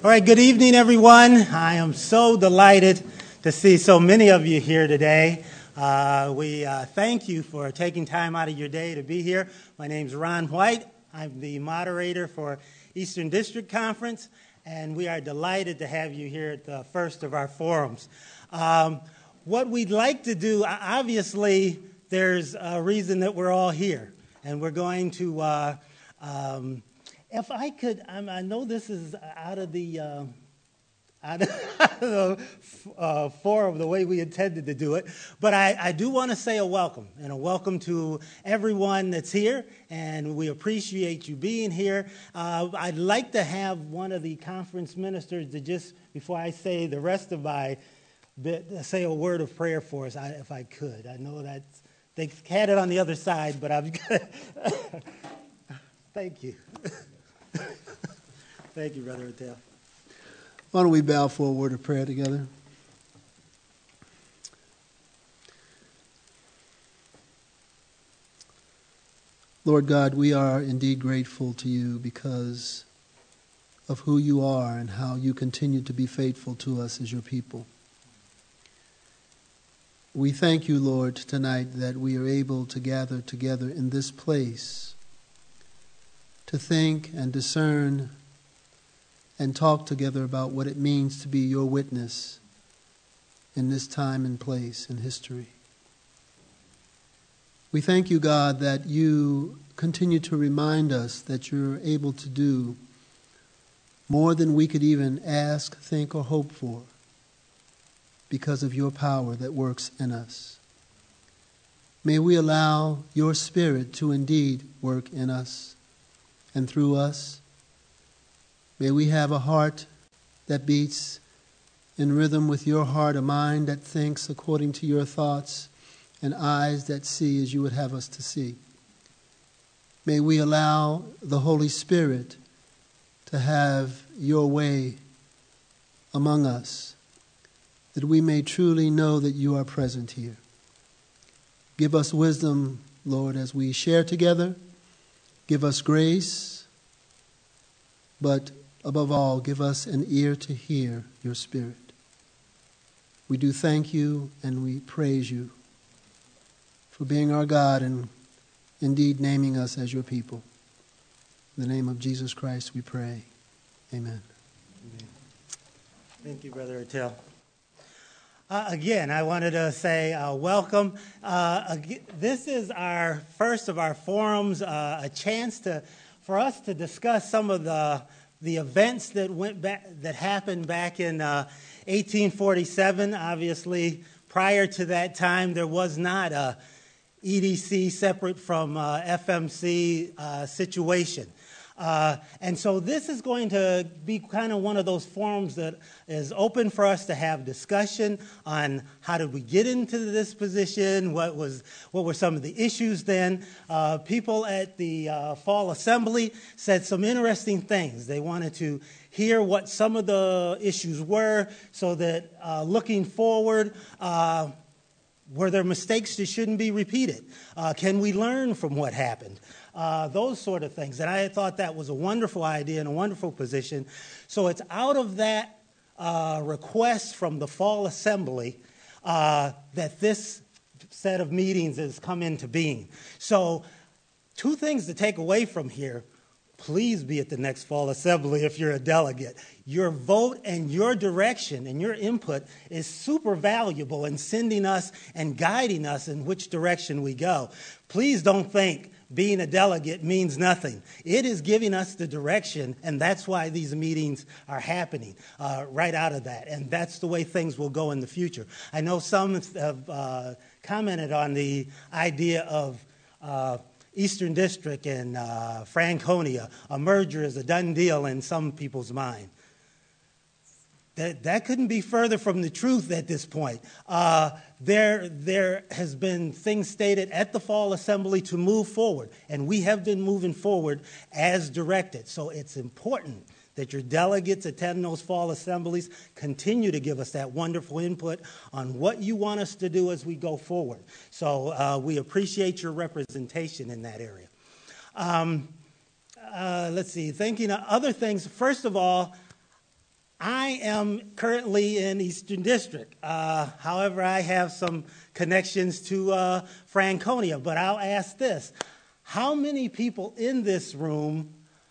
All right, good evening, everyone. I am so delighted to see so many of you here today. We thank you for taking time out of your day to be here. My name's Ron White. I'm the moderator for Eastern District Conference, and we are delighted to have you here at the first of our forums. What we'd like to do, obviously, there's a reason that we're all here, and we're going to if I could, I know this is out of the forum the way we intended to do it, but I do want to say a welcome, and a welcome to everyone that's here, and we appreciate you being here. I'd like to have one of the conference ministers to just, before I say the rest of my bit, say a word of prayer for us, if I could. I know that they had it on the other side, but I'm thank you. Thank you, Brother Attell. Why don't we bow for a word of prayer together? Lord God, we are indeed grateful to you because of who you are and how you continue to be faithful to us as your people. We thank you, Lord, tonight that we are able to gather together in this place to think and discern and talk together about what it means to be your witness in this time and place in history. We thank you, God, that you continue to remind us that you're able to do more than we could even ask, think, or hope for because of your power that works in us. May we allow your Spirit to indeed work in us and through us. May we have a heart that beats in rhythm with your heart, a mind that thinks according to your thoughts, and eyes that see as you would have us to see. May we allow the Holy Spirit to have your way among us, that we may truly know that you are present here. Give us wisdom, Lord, as we share together. Give us grace, but above all, give us an ear to hear your Spirit. We do thank you and we praise you for being our God and indeed naming us as your people. In the name of Jesus Christ we pray. Amen. Amen. Thank you, Brother Attell. Again, I wanted to say welcome. This is our first of our forums, a chance for us to discuss some of the events that happened back in 1847. Obviously, prior to that time, there was not a EDC separate from FMC situation. And so this is going to be kind of one of those forums that is open for us to have discussion on how did we get into this position, what were some of the issues then. People at the Fall Assembly said some interesting things. They wanted to hear what some of the issues were so that looking forward, were there mistakes that shouldn't be repeated? Can we learn from what happened? Those sort of things. And I thought that was a wonderful idea and a wonderful position. So it's out of that request from the Fall Assembly that this set of meetings has come into being. So 2 things to take away from here. Please be at the next Fall Assembly if you're a delegate. Your vote and your direction and your input is super valuable in sending us and guiding us in which direction we go. Please don't think being a delegate means nothing. It is giving us the direction, and that's why these meetings are happening right out of that. And that's the way things will go in the future. I know some have commented on the idea of Eastern District and Franconia. A merger is a done deal in some people's mind. That couldn't be further from the truth at this point. There has been things stated at the Fall Assembly to move forward, and we have been moving forward as directed. So it's important that your delegates attend those Fall Assemblies, continue to give us that wonderful input on what you want us to do as we go forward. So we appreciate your representation in that area. Let's see, thinking of other things. First of all, I am currently in Eastern District. However, I have some connections to Franconia. But I'll ask this. How many people in this room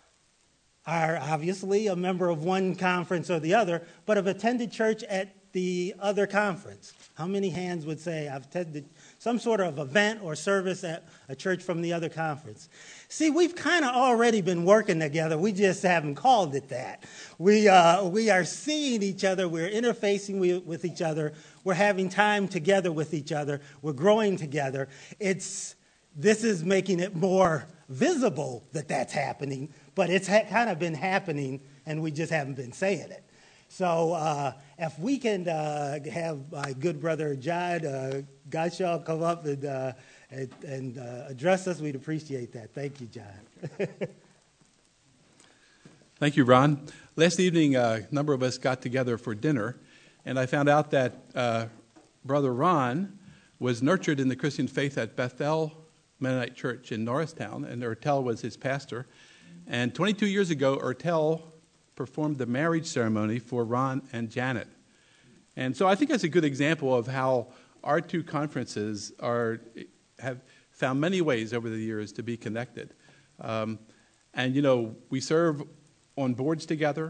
are obviously a member of one conference or the other, but have attended church at the other conference? How many hands would say I've attended some sort of event or service at a church from the other conference? See, we've kind of already been working together. We just haven't called it that. We are seeing each other. We're interfacing with each other. We're having time together with each other. We're growing together. This is making it more visible that that's happening, but it's kind of been happening, and we just haven't been saying it. So if we can have my good brother John Gottschall come up and address us, we'd appreciate that. Thank you, John. Thank you, Ron. Last evening, a number of us got together for dinner, and I found out that Brother Ron was nurtured in the Christian faith at Bethel Mennonite Church in Norristown, and Ertel was his pastor. And 22 years ago, Ertel performed the marriage ceremony for Ron and Janet. And so I think that's a good example of how our two conferences have found many ways over the years to be connected. And, we serve on boards together.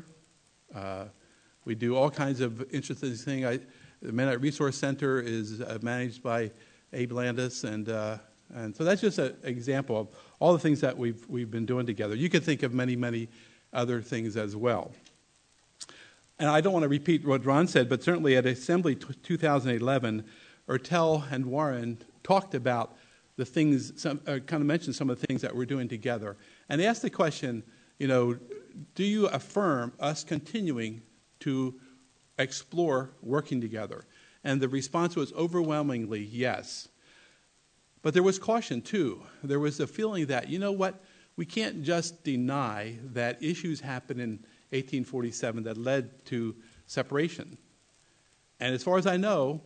We do all kinds of interesting things. The Mennonite Resource Center is managed by Abe Landis, and so that's just an example of all the things that we've been doing together. You could think of many, many other things as well. And I don't want to repeat what Ron said, but certainly at Assembly 2011, Ertel and Warren talked about the things, kind of mentioned some of the things that we're doing together. And they asked the question, do you affirm us continuing to explore working together? And the response was overwhelmingly yes. But there was caution, too. There was a feeling that, we can't just deny that issues happened in 1847 that led to separation. And as far as I know,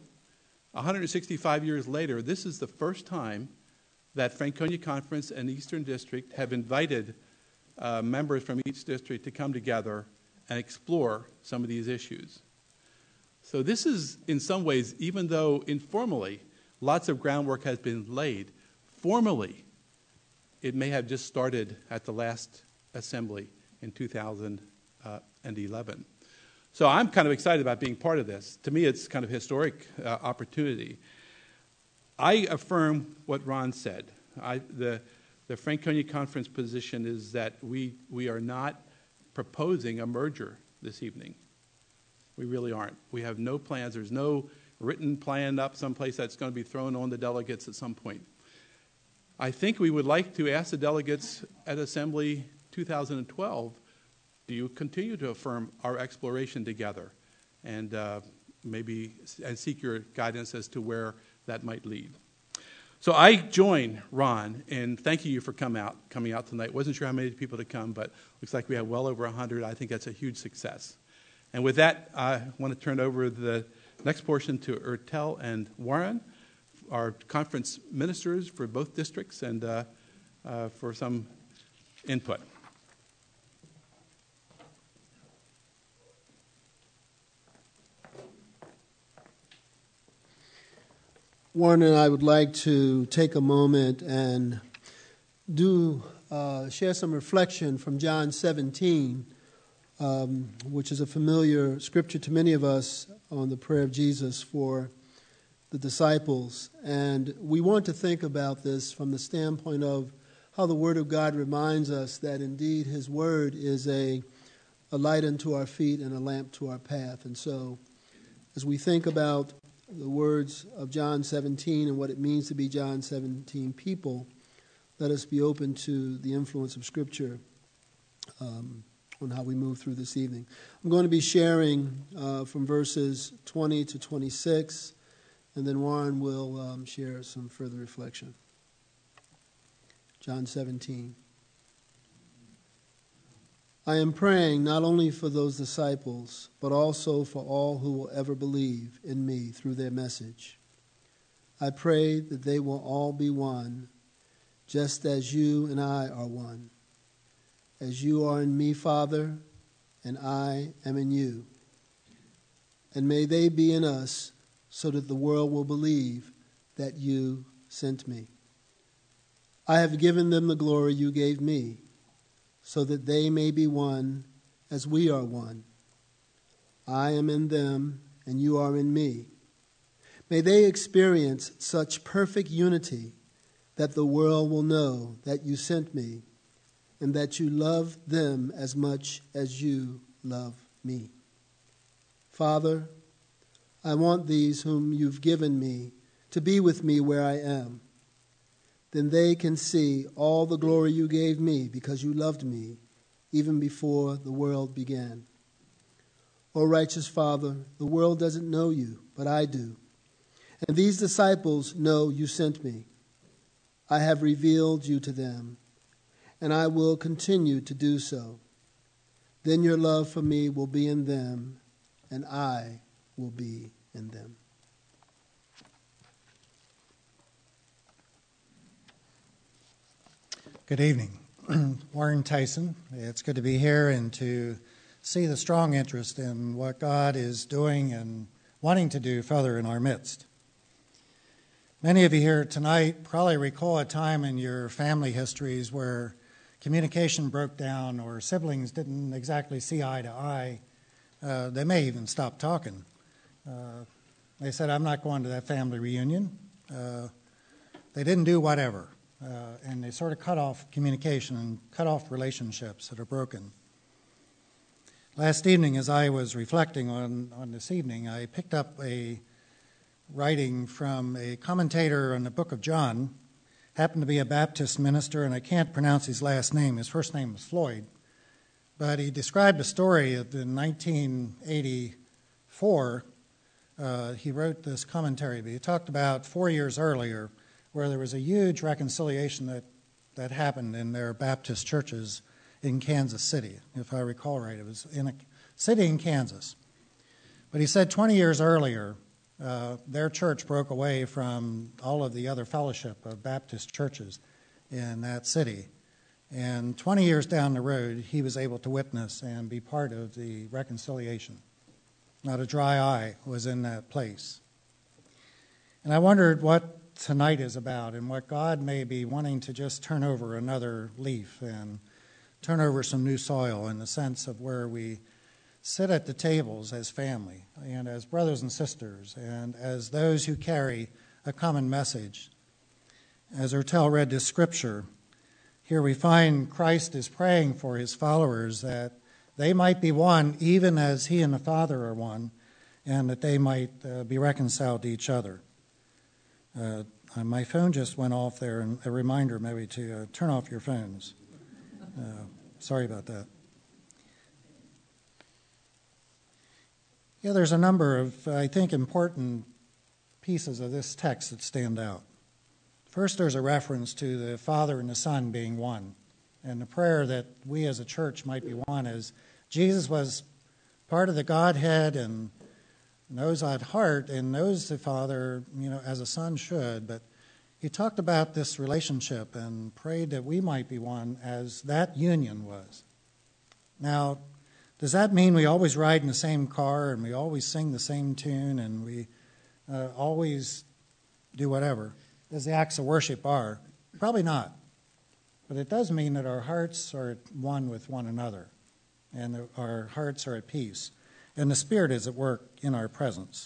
165 years later, this is the first time that Franconia Conference and Eastern District have invited members from each district to come together and explore some of these issues. So this is, in some ways, even though informally lots of groundwork has been laid, formally it may have just started at the last assembly in 2011. So I'm kind of excited about being part of this. To me, it's kind of a historic opportunity. I affirm what Ron said. The Franconia Conference position is that we are not proposing a merger this evening. We really aren't. We have no plans. There's no written plan up someplace that's going to be thrown on the delegates at some point. I think we would like to ask the delegates at Assembly 2012, do you continue to affirm our exploration together? And maybe seek your guidance as to where that might lead. So I join Ron in thanking you for coming out tonight. Wasn't sure how many people to come, but looks like we have well over 100. I think that's a huge success. And with that, I want to turn over the next portion to Ertel and Warren, our conference ministers for both districts, and for some input. Warren and I would like to take a moment and share some reflection from John 17, which is a familiar scripture to many of us on the prayer of Jesus for the disciples. And we want to think about this from the standpoint of how the Word of God reminds us that indeed His Word is a light unto our feet and a lamp to our path. And so as we think about the words of John 17 and what it means to be John 17 people, let us be open to the influence of Scripture on how we move through this evening. I'm going to be sharing from verses 20 to 26, and then Warren will share some further reflection. John 17. I am praying not only for those disciples, but also for all who will ever believe in me through their message. I pray that they will all be one, just as you and I are one. As you are in me, Father, and I am in you, and may they be in us, so that the world will believe that you sent me. I have given them the glory you gave me, so that they may be one as we are one. I am in them, and you are in me. May they experience such perfect unity that the world will know that you sent me, and that you love them as much as you love me. Father, I want these whom you've given me to be with me where I am. Then they can see all the glory you gave me because you loved me even before the world began. O righteous Father, the world doesn't know you, but I do. And these disciples know you sent me. I have revealed you to them, and I will continue to do so. Then your love for me will be in them, and I will be in them. Good evening. Warren Tyson. It's good to be here and to see the strong interest in what God is doing and wanting to do further in our midst. Many of you here tonight probably recall a time in your family histories where communication broke down or siblings didn't exactly see eye to eye. They may even stop talking. They said, I'm not going to that family reunion. They didn't do whatever. And they sort of cut off communication and cut off relationships that are broken. Last evening, as I was reflecting on this evening, I picked up a writing from a commentator on the book of John. Happened to be a Baptist minister, and I can't pronounce his last name. His first name was Floyd. But he described a story of in 1984. He wrote this commentary, but he talked about 4 years earlier where there was a huge reconciliation that happened in their Baptist churches in Kansas City. If I recall right, it was in a city in Kansas. But he said 20 years earlier, their church broke away from all of the other fellowship of Baptist churches in that city. And 20 years down the road, he was able to witness and be part of the reconciliation. Not a dry eye was in that place. And I wondered what tonight is about and what God may be wanting to just turn over another leaf and turn over some new soil in the sense of where we sit at the tables as family and as brothers and sisters and as those who carry a common message. As Ertel read this scripture, here we find Christ is praying for his followers that they might be one even as he and the Father are one, and that they might be reconciled to each other. My phone just went off there, and a reminder maybe to turn off your phones. Sorry about that. Yeah, there's a number of, I think, important pieces of this text that stand out. First, there's a reference to the Father and the Son being one, and the prayer that we as a church might be one as Jesus was part of the Godhead and knows at heart and knows the Father, as a son should, but he talked about this relationship and prayed that we might be one as that union was. Now, does that mean we always ride in the same car and we always sing the same tune and we always do whatever, as the acts of worship are? Probably not. But it does mean that our hearts are at one with one another and that our hearts are at peace. And the Spirit is at work in our presence.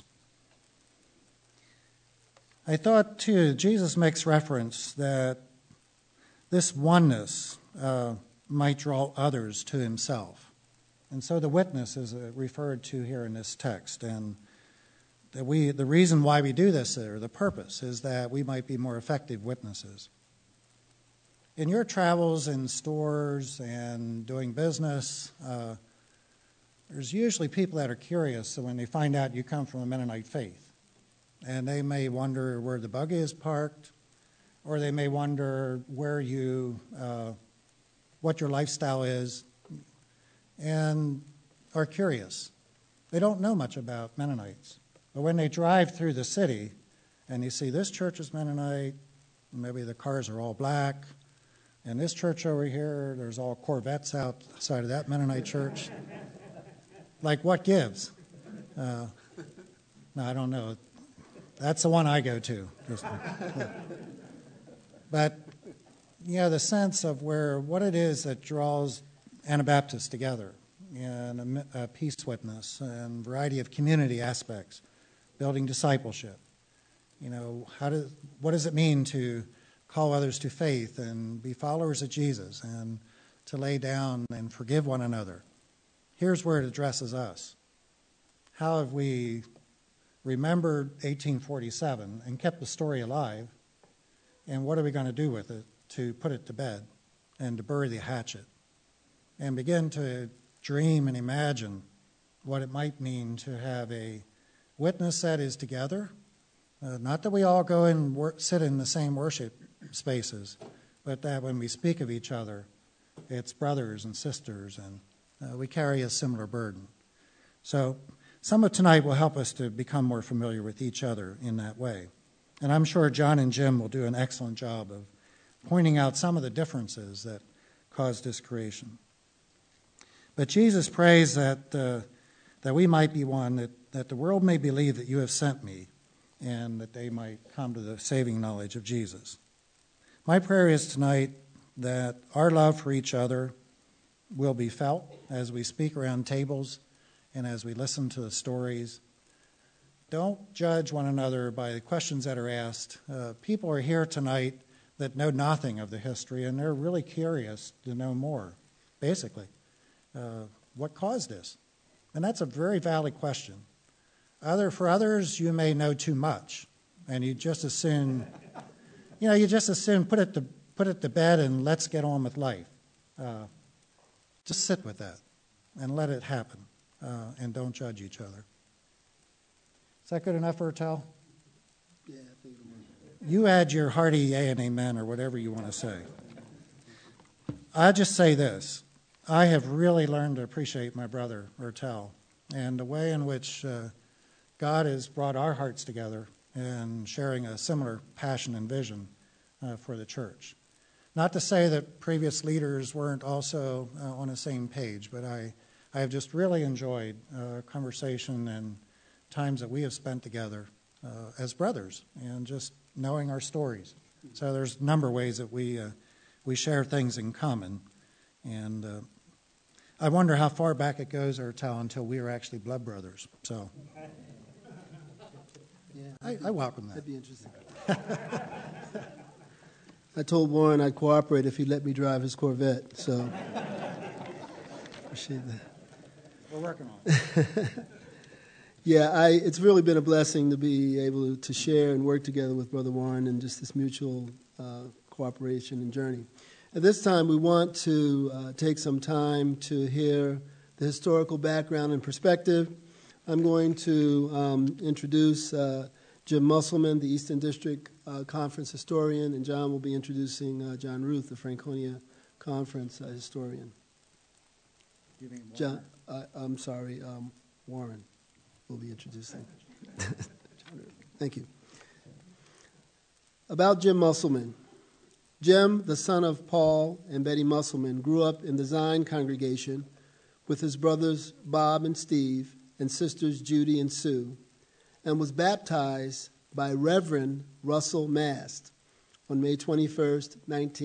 I thought, too, Jesus makes reference that this oneness might draw others to himself. And so the witness is referred to here in this text. And that the reason why we do this, or the purpose, is that we might be more effective witnesses. In your travels in stores and doing business, there's usually people that are curious so when they find out you come from a Mennonite faith. And they may wonder where the buggy is parked, or they may wonder where what your lifestyle is, and are curious. They don't know much about Mennonites. But when they drive through the city and you see this church is Mennonite, maybe the cars are all black, and this church over here, there's all Corvettes outside of that Mennonite church. Like, what gives? No, I don't know. That's the one I go to. But, the sense of what it is that draws Anabaptists together in a peace witness and variety of community aspects, building discipleship. What does it mean to call others to faith and be followers of Jesus and to lay down and forgive one another? Here's where it addresses us. How have we remembered 1847 and kept the story alive? And what are we going to do with it to put it to bed and to bury the hatchet and begin to dream and imagine what it might mean to have a witness that is together? Not that we all go and sit in the same worship spaces, but that when we speak of each other, it's brothers and sisters, and we carry a similar burden. So some of tonight will help us to become more familiar with each other in that way. And I'm sure John and Jim will do an excellent job of pointing out some of the differences that cause discretion. But Jesus prays that we might be one, that the world may believe that you have sent me, and that they might come to the saving knowledge of Jesus. My prayer is tonight that our love for each other will be felt as we speak around tables and as we listen to the stories. Don't judge one another by the questions that are asked. People are here tonight that know nothing of the history, and they're really curious to know more, basically. What caused this? And that's a very valid question. For others, you may know too much, and you just as soon put it to bed and let's get on with life. Just sit with that and let it happen, and don't judge each other. Is that good enough, Ertel? Yeah, I think it was. You add your hearty yea and amen or whatever you want to say. I just say this. I have really learned to appreciate my brother, Ertel, and the way in which God has brought our hearts together and sharing a similar passion and vision for the church. Not to say that previous leaders weren't also on the same page, but I have just really enjoyed conversation and times that we have spent together as brothers and just knowing our stories. So there's a number of ways that we share things in common. And I wonder how far back it goes, Ertel, until we are actually blood brothers. So Yeah, I welcome that. that'd be interesting. I told Warren I'd cooperate if he'd let me drive his Corvette, so appreciate that. We're working on it. Yeah, it's really been a blessing to be able to share and work together with Brother Warren and just this mutual cooperation and journey. At this time, we want to take some time to hear the historical background and perspective. I'm going to introduce Jim Musselman, the Eastern District Conference historian, and John will be introducing John Ruth, the Franconia Conference historian. John, I'm sorry, Warren will be introducing. Thank you. About Jim Musselman. Jim, the son of Paul and Betty Musselman, grew up in the Zion congregation with his brothers Bob and Steve and sisters Judy and Sue, and was baptized by Reverend Russell Mast on May 21st,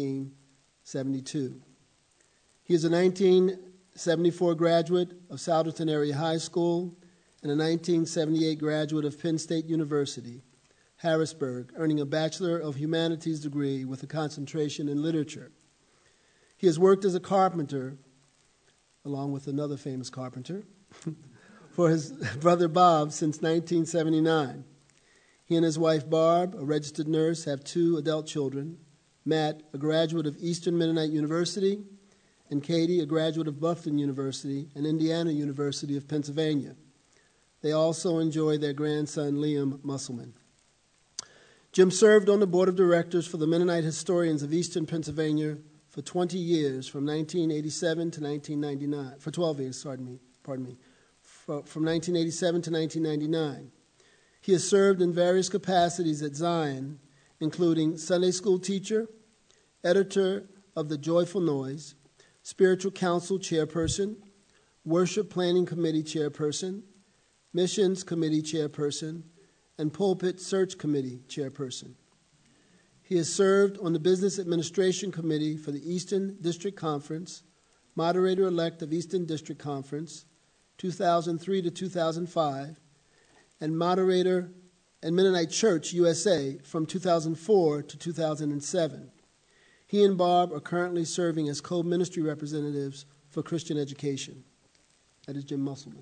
1972. He is a 1974 graduate of Souderton Area High School and a 1978 graduate of Penn State University, Harrisburg, earning a Bachelor of Humanities degree with a concentration in literature. He has worked as a carpenter, along with another famous carpenter, for his brother Bob since 1979. He and his wife Barb, a registered nurse, have 2 adult children, Matt, a graduate of Eastern Mennonite University, and Katie, a graduate of Bluffton University and Indiana University of Pennsylvania. They also enjoy their grandson, Liam Musselman. Jim served on the board of directors for the Mennonite Historians of Eastern Pennsylvania for 20 years, from 1987 to 1999, for 12 years, from 1987 to 1999. He has served in various capacities at Zion, including Sunday school teacher, editor of The Joyful Noise, spiritual council chairperson, worship planning committee chairperson, Missions Committee Chairperson, and Pulpit Search Committee Chairperson. He has served on the Business Administration Committee for the Eastern District Conference, Moderator-elect of Eastern District Conference, 2003 to 2005, and Moderator at Mennonite Church USA from 2004 to 2007. He and Barb are currently serving as co-ministry representatives for Christian education. That is Jim Musselman.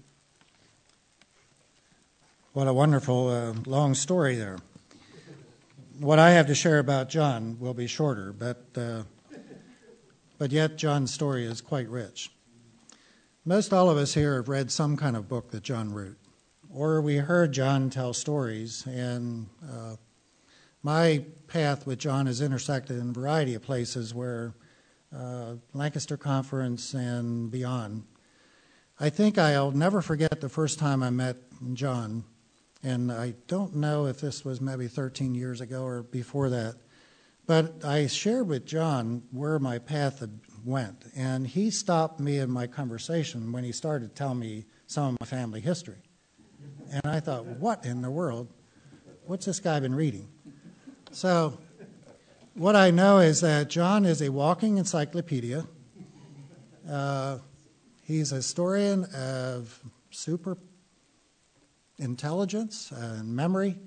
What a wonderful long story there. What I have to share about John will be shorter, but yet John's story is quite rich. Most all of us here have read some kind of book that John wrote, or we heard John tell stories, and my path with John is intersected in a variety of places where Lancaster Conference and beyond. I think I'll never forget the first time I met John, and I don't know if this was maybe 13 years ago or before that, but I shared with John where my path went, and he stopped me in my conversation when he started telling me some of my family history. And I thought, what in the world? What's this guy been reading? So what I know is that John is a walking encyclopedia. He's a historian of super intelligence and memory.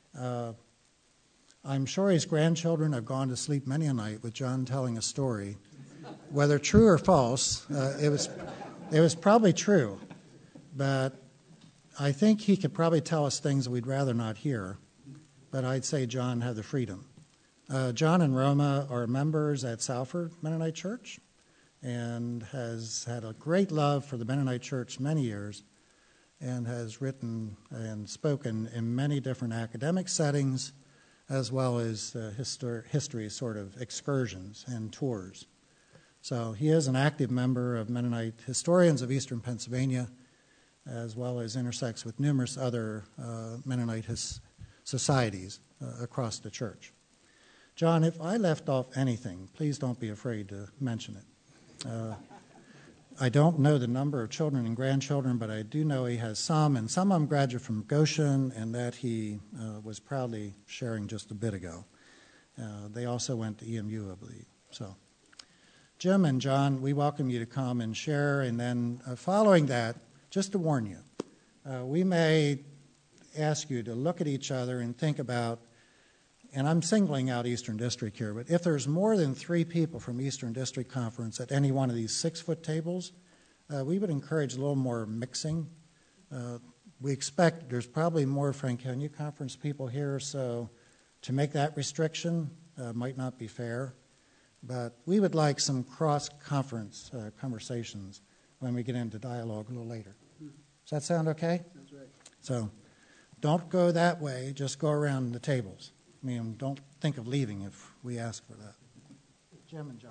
I'm sure his grandchildren have gone to sleep many a night with John telling a story. Whether true or false, it was probably true. But I think he could probably tell us things we'd rather not hear. But I'd say John had the freedom. John and Roma are members at Salford Mennonite Church and has had a great love for the Mennonite Church many years and has written and spoken in many different academic settings as well as history sort of excursions and tours. So he is an active member of Mennonite Historians of Eastern Pennsylvania, as well as intersects with numerous other Mennonite societies across the church. John, if I left off anything, please don't be afraid to mention it. I don't know the number of children and grandchildren, but I do know he has some, and some of them graduate from Goshen, and that he was proudly sharing just a bit ago. They also went to EMU, I believe. So, Jim and John, we welcome you to come and share, and then following that, just to warn you, we may ask you to look at each other and think about, and I'm singling out Eastern District here, but if there's more than 3 people from Eastern District Conference at any one of these 6-foot tables, we would encourage a little more mixing. We expect there's probably more Franconia Conference people here, so to make that restriction might not be fair. But we would like some cross-conference conversations when we get into dialogue a little later. Does that sound okay? That's right. So don't go that way, just go around the tables. I mean, don't think of leaving if we ask for that. Jim and John.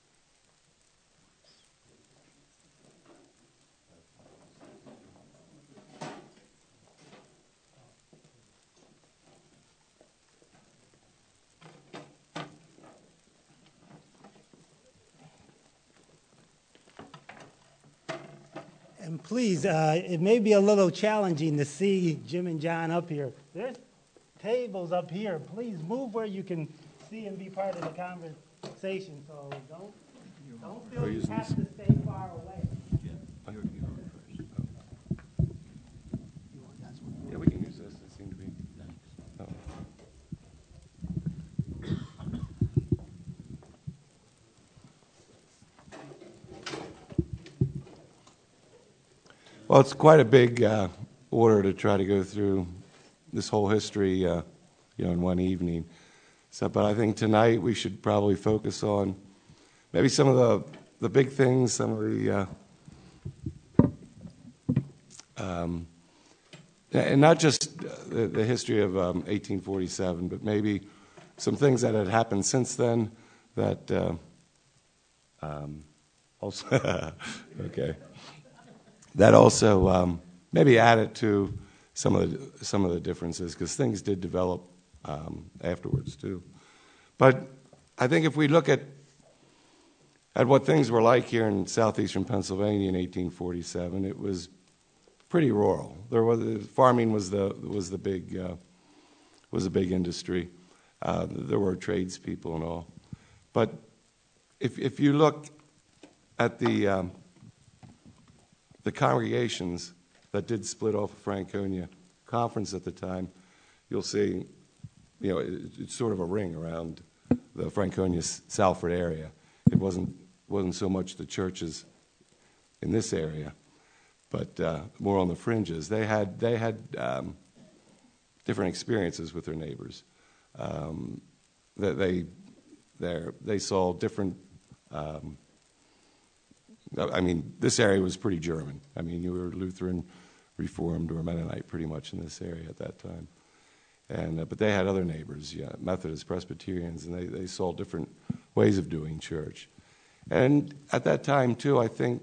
And please, it may be a little challenging to see Jim and John up here. There's tables up here. Please move where you can see and be part of the conversation. So don't feel you have to stay far away. Yeah, we can use this. It seemed to be. Oh. Well, it's quite a big order to try to go through this whole history, in one evening. So, but I think tonight we should probably focus on maybe some of the big things, some of the, and not just the history of 1847, but maybe some things that had happened since then that also, okay, that also maybe added to some of the differences, because things did develop afterwards too. But I think if we look at what things were like here in southeastern Pennsylvania in 1847, it was pretty rural. Farming was the big industry. There were tradespeople and all, but if you look at the congregations that did split off of Franconia Conference at the time, you'll see, it's sort of a ring around the Franconia-Salford area. It wasn't so much the churches in this area, but more on the fringes. They had different experiences with their neighbors. They saw different. This area was pretty German. You were Lutheran, Reformed, or Mennonite pretty much in this area at that time. But they had other neighbors, Methodists, Presbyterians, and they saw different ways of doing church. And at that time, too, I think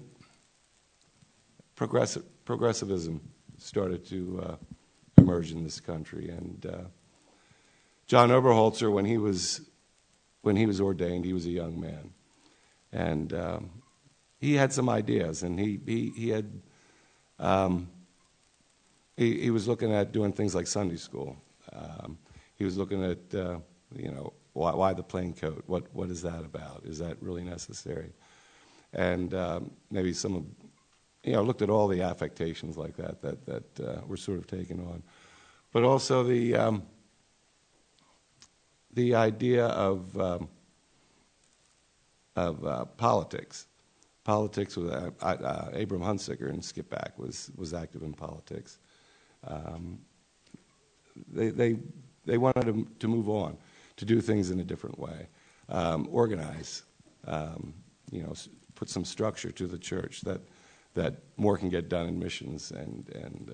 progressivism started to emerge in this country. And John Oberholzer, when he was ordained, he was a young man, and he had some ideas, and he was looking at doing things like Sunday school. He was looking at why the plain coat? What is that about? Is that really necessary? And maybe some of looked at all the affectations like that were sort of taken on, but also the idea of politics. Politics with Abram Hunsicker and Skip Back was active in politics. They wanted to move on, to do things in a different way, organize, put some structure to the church that more can get done in missions, and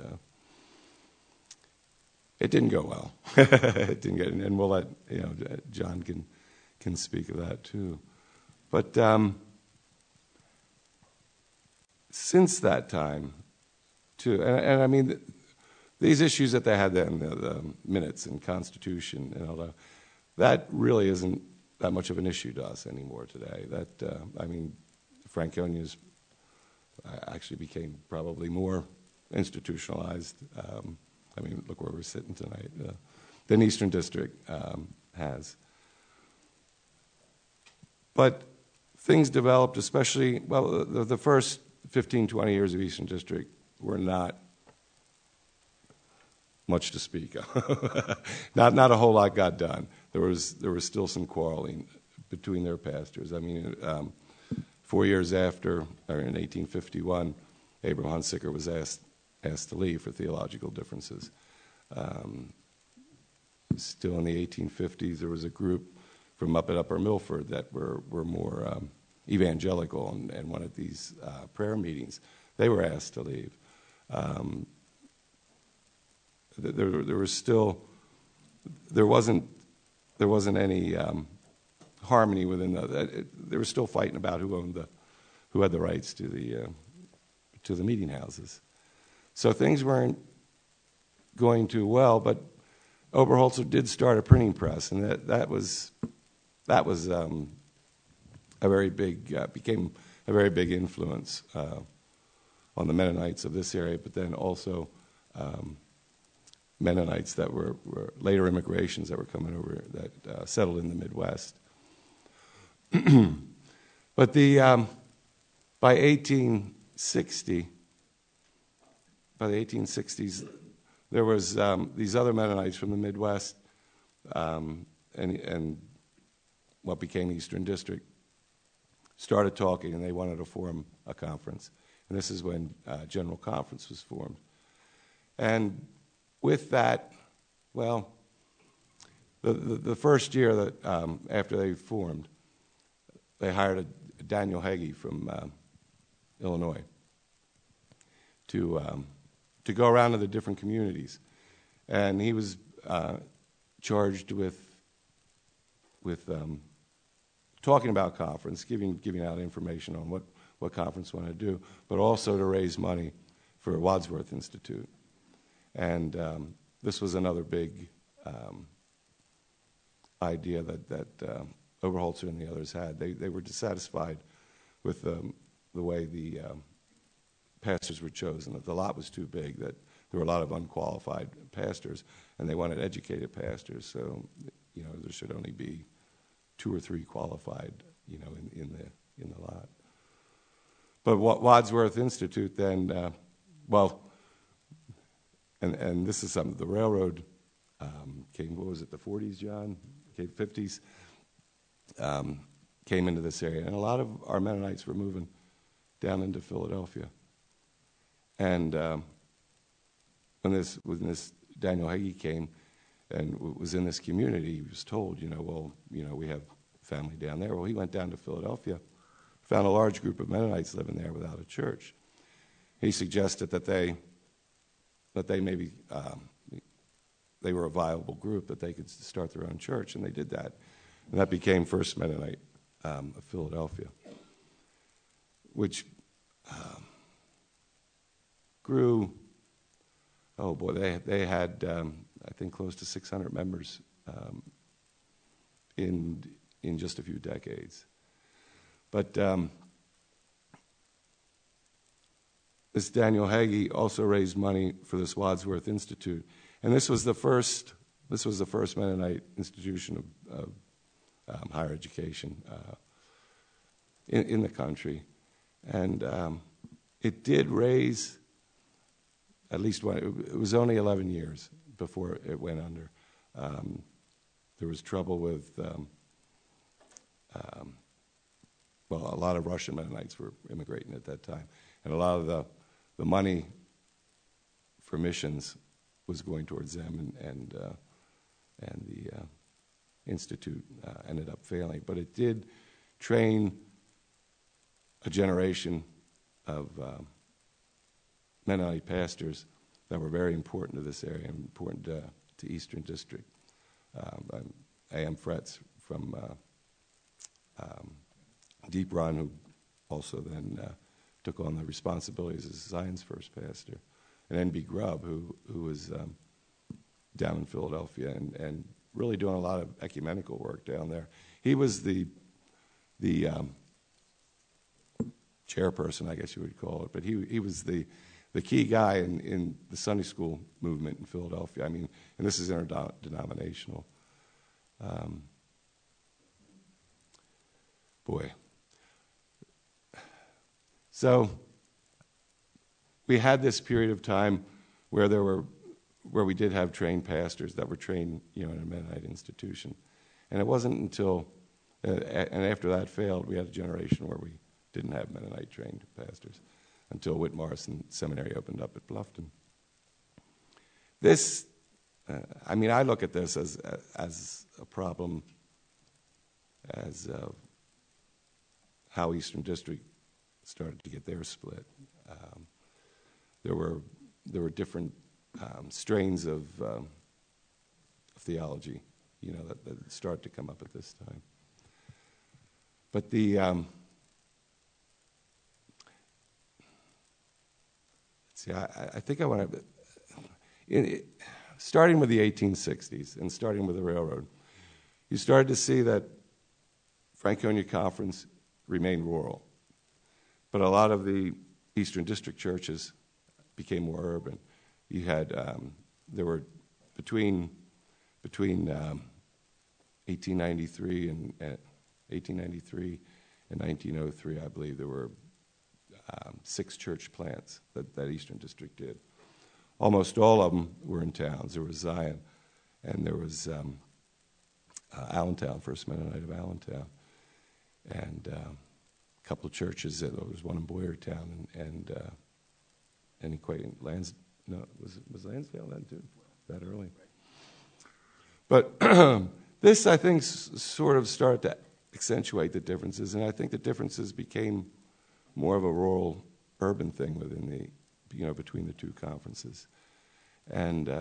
it didn't go well. It didn't get, and we'll let John can speak of that too. But since that time, too, and these issues that they had then, the minutes and Constitution and all that really isn't that much of an issue to us anymore today. Franconia's actually became probably more institutionalized. Look where we're sitting tonight, than Eastern District has. But things developed, especially, the first 15, 20 years of Eastern District were not much to speak of. Not a whole lot got done. There was still some quarreling between their pastors. 4 years after, or in 1851, Abram Hunsicker was asked to leave for theological differences. Still in the 1850s, there was a group from up at Upper Milford that were more evangelical and wanted these prayer meetings. They were asked to leave. There wasn't any harmony within they were still fighting about who had the rights to the meeting houses. So things weren't going too well, but Oberholzer did start a printing press, and that was became a very big influence on the Mennonites of this area, but then also Mennonites that were later immigrations that were coming over that settled in the Midwest. But by the 1860s, there was these other Mennonites from the Midwest and what became Eastern District started talking, and they wanted to form a conference. And this is when General Conference was formed. And with that, the first year that after they formed, they hired a Daniel Hagee from Illinois to go around to the different communities, and he was charged with talking about conference, giving out information on what conference wanted to do, but also to raise money for Wadsworth Institute. And this was another big idea that Oberholzer and the others had. They were dissatisfied with the way the pastors were chosen, that the lot was too big, that there were a lot of unqualified pastors, and they wanted educated pastors. So, there should only be 2 or 3 qualified, in the lot. But Wadsworth Institute then, and this is something, the railroad came, what was it, the 40s, John? Okay, 50s, came into this area. And a lot of our Mennonites were moving down into Philadelphia. And when this Daniel Hagee came and was in this community, he was told, we have family down there. Well, he went down to Philadelphia, found a large group of Mennonites living there without a church. He suggested that they maybe they were a viable group, that they could start their own church, and they did that. And that became First Mennonite of Philadelphia, which grew, they had, I think, close to 600 members in just a few decades. But this Daniel Hagee also raised money for this Wadsworth Institute, and this was the first Mennonite institution of higher education in the country, and it did raise at least one. It was only 11 years before it went under. There was trouble with, a lot of Russian Mennonites were immigrating at that time, and a lot of the money for missions was going towards them, and the institute ended up failing. But it did train a generation of Mennonite pastors that were very important to this area and important to Eastern District. A.M. Fretz from Deep Run, who also then took on the responsibilities as Zion's first pastor, and N.B. Grubb, who was down in Philadelphia and really doing a lot of ecumenical work down there. He was the chairperson, I guess you would call it, but he was the key guy in the Sunday school movement in Philadelphia. I mean, and this is interdenominational. So we had this period of time where we did have trained pastors that were trained, in a Mennonite institution, and it wasn't until and after that failed, we had a generation where we didn't have Mennonite trained pastors until Whit Morrison Seminary opened up at Bluffton. This, I look at this as a problem, as how Eastern District started to get their split. There were different strains of theology, that started to come up at this time. But I think I want to, starting with the 1860s and starting with the railroad, you started to see that Franconia Conference remained rural, but a lot of the Eastern District churches became more urban. You had there were between 1893 and 1903, I believe there were 6 church plants that Eastern District did. Almost all of them were in towns. There was Zion, and there was Allentown, First Mennonite of Allentown, and a couple of churches. There was one in Boyertown and was Lansdale then too? That early? But this, I think, sort of started to accentuate the differences, and I think the differences became more of a rural urban thing within the between the two conferences. And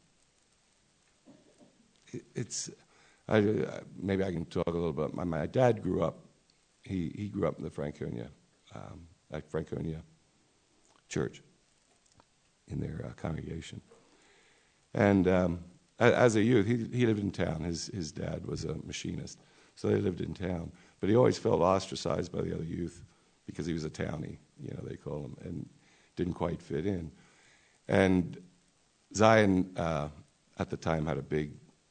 maybe I can talk a little bit. My dad grew up, he grew up in the Franconia, at Franconia Church in their congregation. And as a youth, he lived in town. His dad was a machinist, so they lived in town. But he always felt ostracized by the other youth because he was a townie, they call him. And didn't quite fit in. And Zion at the time had a big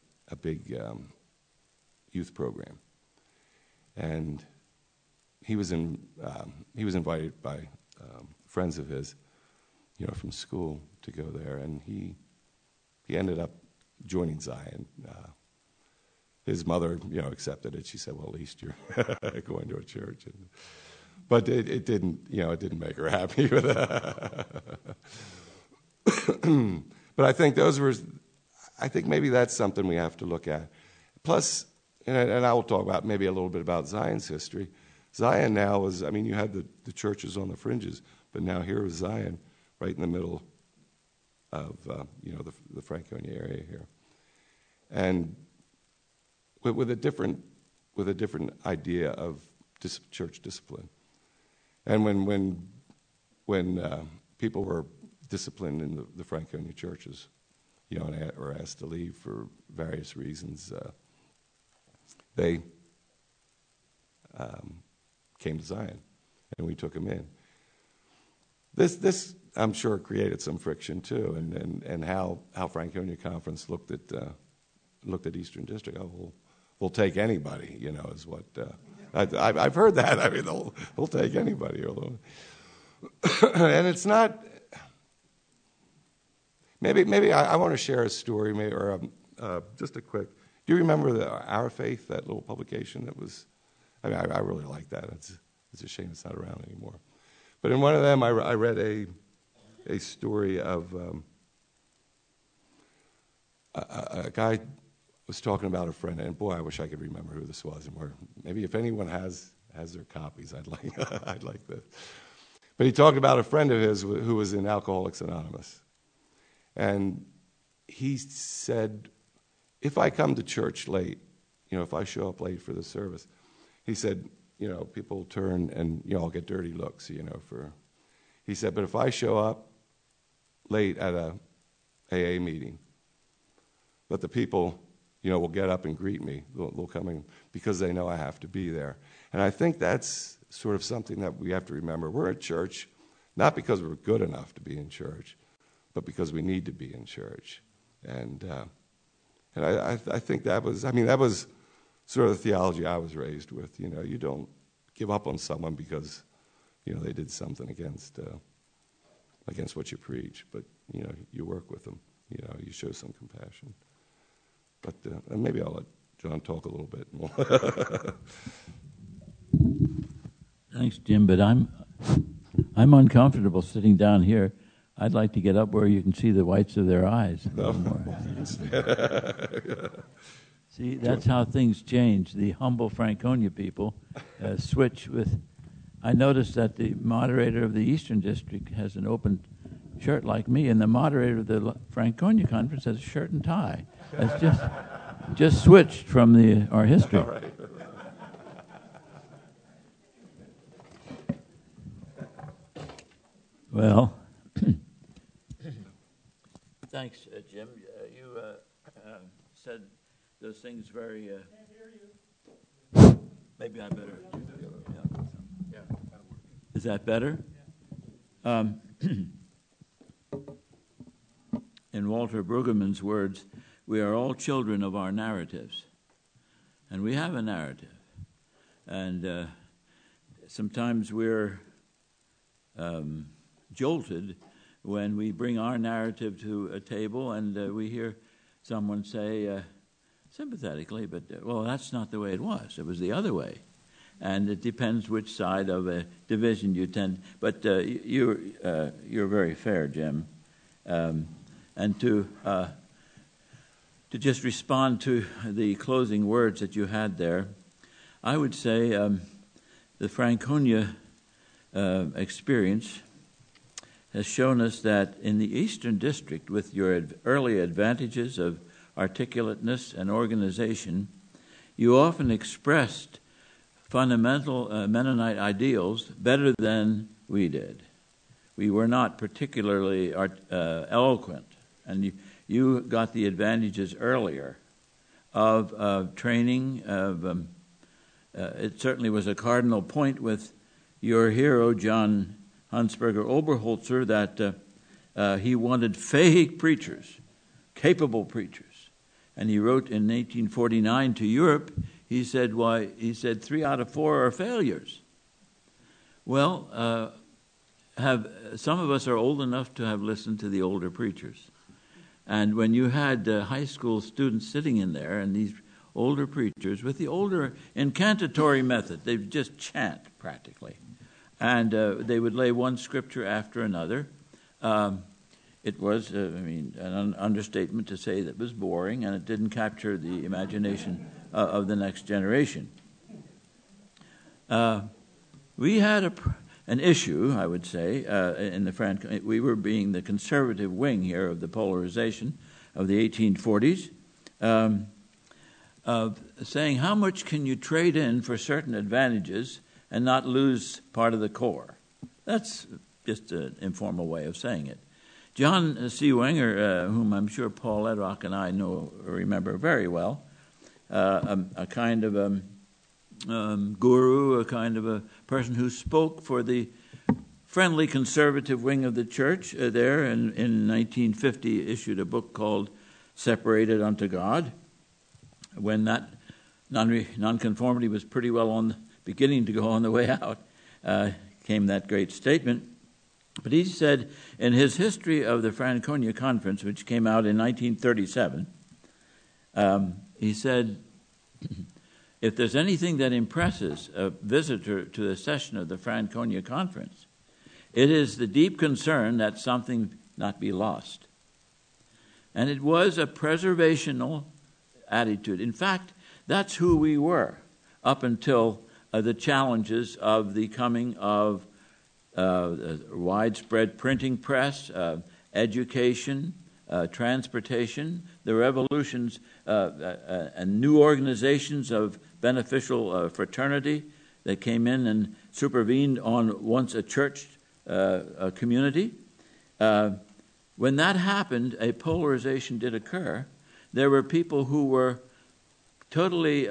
youth program, and he was invited by friends of his, from school to go there, and he ended up joining Zion. His mother, accepted it. She said, "Well, at least you're going to a church." But it didn't make her happy with that. But I think maybe that's something we have to look at. Plus, and I will talk about maybe a little bit about Zion's history. Zion now you had the churches on the fringes, but now here is Zion right in the middle of the Franconia area here, and with a different idea of church discipline. And when people were disciplined in the Franconia churches, or asked to leave for various reasons, they came to Zion, and we took them in. This I'm sure created some friction too, and how Franconia Conference looked at Eastern District. Oh, we'll take anybody, is what I've heard that. I mean, they'll take anybody, and it's not. Maybe I want to share a story, or just a quick. Do you remember Our Faith, that little publication that was? I really like that. It's a shame it's not around anymore. But in one of them, I read a story of a guy was talking about a friend, and boy, I wish I could remember who this was. And maybe if anyone has their copies, I'd like this. But he talked about a friend of his who was in Alcoholics Anonymous, and he said, "If I come to church late, if I show up late for the service," he said, people turn and I'll get dirty looks, He said, "But if I show up late at a AA meeting, but the people, will get up and greet me. They'll come in because they know I have to be there." And I think that's sort of something that we have to remember. We're at church not because we're good enough to be in church, but because we need to be in church. And I think that was sort of the theology I was raised with. You don't give up on someone because they did something against what you preach, but you work with them. You show some compassion. But and maybe I'll let John talk a little bit more. Thanks, Jim. But I'm uncomfortable sitting down here. I'd like to get up where you can see the whites of their eyes a little more. See, that's how things change. The humble Franconia people switch with. I noticed that the moderator of the Eastern District has an open shirt like me, and the moderator of the Franconia Conference has a shirt and tie. That's just switched from our history. All right. Well, thanks, Jim. You said those things very. Maybe I better. Yeah. Is that better? In Walter Brueggemann's words, we are all children of our narratives, and we have a narrative, and sometimes we're jolted when we bring our narrative to a table and we hear someone say sympathetically, but well, that's not the way it was. It was the other way. And it depends which side of a division you tend. But you're very fair, Jim. And to just respond to the closing words that you had there, I would say the Franconia experience has shown us that in the Eastern District, with your early advantages of articulateness and organization, you often expressed fundamental Mennonite ideals better than we did. We were not particularly eloquent, and you got the advantages earlier of training. It certainly was a cardinal point with your hero, John Hans-Berger Oberholzer that he wanted fake preachers, capable preachers. And he wrote in 1849 to Europe, he said 3 out of 4 are failures. Well, some of us are old enough to have listened to the older preachers. And when you had high school students sitting in there and these older preachers with the older incantatory method, they would just chant practically. And they would lay one scripture after another. It was, an understatement to say that it was boring and it didn't capture the imagination of the next generation. We had an issue, I would say, in the we were being the conservative wing here of the polarization of the 1840s, of saying how much can you trade in for certain advantages and not lose part of the core. That's just an informal way of saying it. John C. Wenger, whom I'm sure Paul Edrock and I remember very well, a kind of guru, a kind of a person who spoke for the friendly conservative wing of the church there, and in 1950 issued a book called Separated Unto God, when that nonconformity was pretty well beginning to go on the way out, came that great statement. But he said in his history of the Franconia Conference, which came out in 1937, he said, if there's anything that impresses a visitor to the session of the Franconia Conference, it is the deep concern that something not be lost. And it was a preservational attitude. In fact, that's who we were up until the challenges of the coming of widespread printing press, education, transportation, the revolutions and new organizations of beneficial fraternity that came in and supervened on once a church community. When that happened, a polarization did occur. There were people who were totally,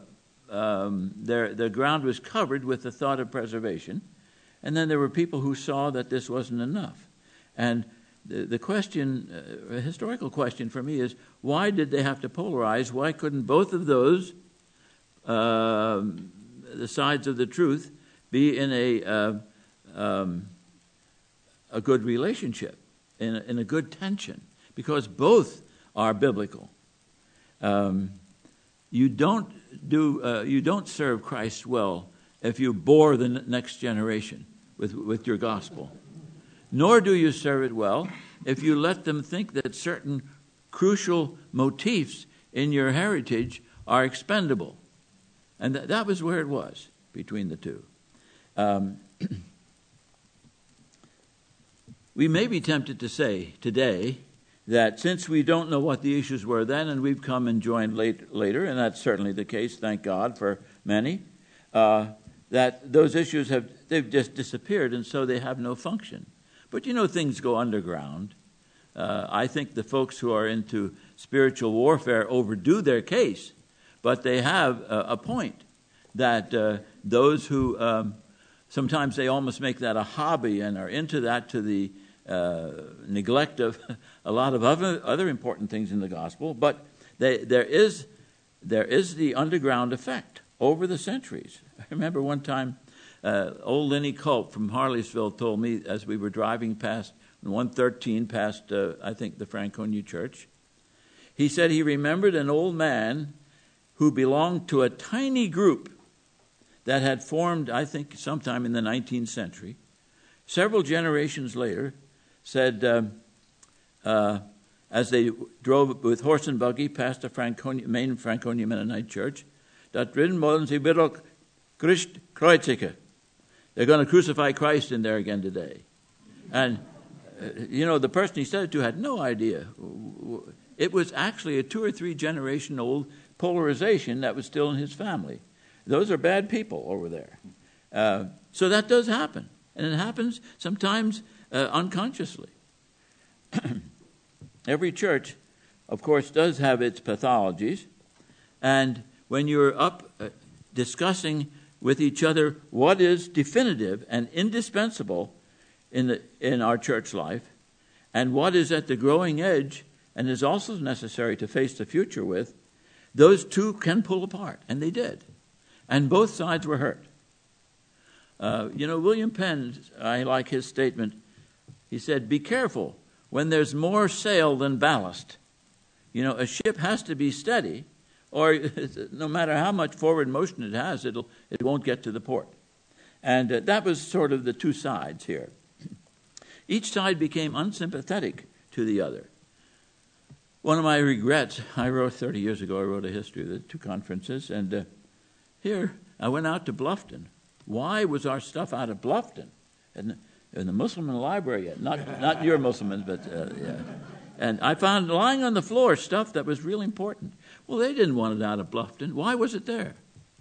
their ground was covered with the thought of preservation. And then there were people who saw that this wasn't enough. And the question, a historical question for me is, why did they have to polarize? Why couldn't both of those, the sides of the truth, be in a good relationship, in a good tension? Because both are biblical. You don't serve Christ well if you bore the next generation with your gospel. Nor do you serve it well if you let them think that certain crucial motifs in your heritage are expendable. And that was where it was between the two. We may be tempted to say today that since we don't know what the issues were then and we've come and joined later, and that's certainly the case, thank God for many, that those issues they've just disappeared and so they have no function. But things go underground. I think the folks who are into spiritual warfare overdo their case, but they have a point that those who sometimes they almost make that a hobby and are into that to the neglect of a lot of other important things in the gospel. But there is the underground effect over the centuries. I remember one time, old Lenny Culp from Harleysville told me as we were driving past 113 past, I think, the Franconia Church. He said he remembered an old man who belonged to a tiny group that had formed, I think, sometime in the 19th century. Several generations later, said, as they drove with horse and buggy past the main Franconia Mennonite church, that drin wollen sie wieder Christ kreuzigen. They're going to crucify Christ in there again today. And, the person he said it to had no idea. It was actually a 2 or 3 generation old polarization that was still in his family. Those are bad people over there. So that does happen. And it happens sometimes unconsciously. Every church, of course, does have its pathologies. And when you're up discussing with each other what is definitive and indispensable, in our church life, and what is at the growing edge and is also necessary to face the future with, those two can pull apart, and they did. And both sides were hurt. William Penn, I like his statement. He said, be careful when there's more sail than ballast. A ship has to be steady, or no matter how much forward motion it has, it won't get to the port. And that was sort of the two sides here. Each side became unsympathetic to the other. One of my regrets, I wrote 30 years ago, I wrote a history of the two conferences, and here I went out to Bluffton. Why was our stuff out of Bluffton? In the Muslim library, not your Muslims, but yeah. And I found lying on the floor stuff that was really important. Well, they didn't want it out of Bluffton. Why was it there?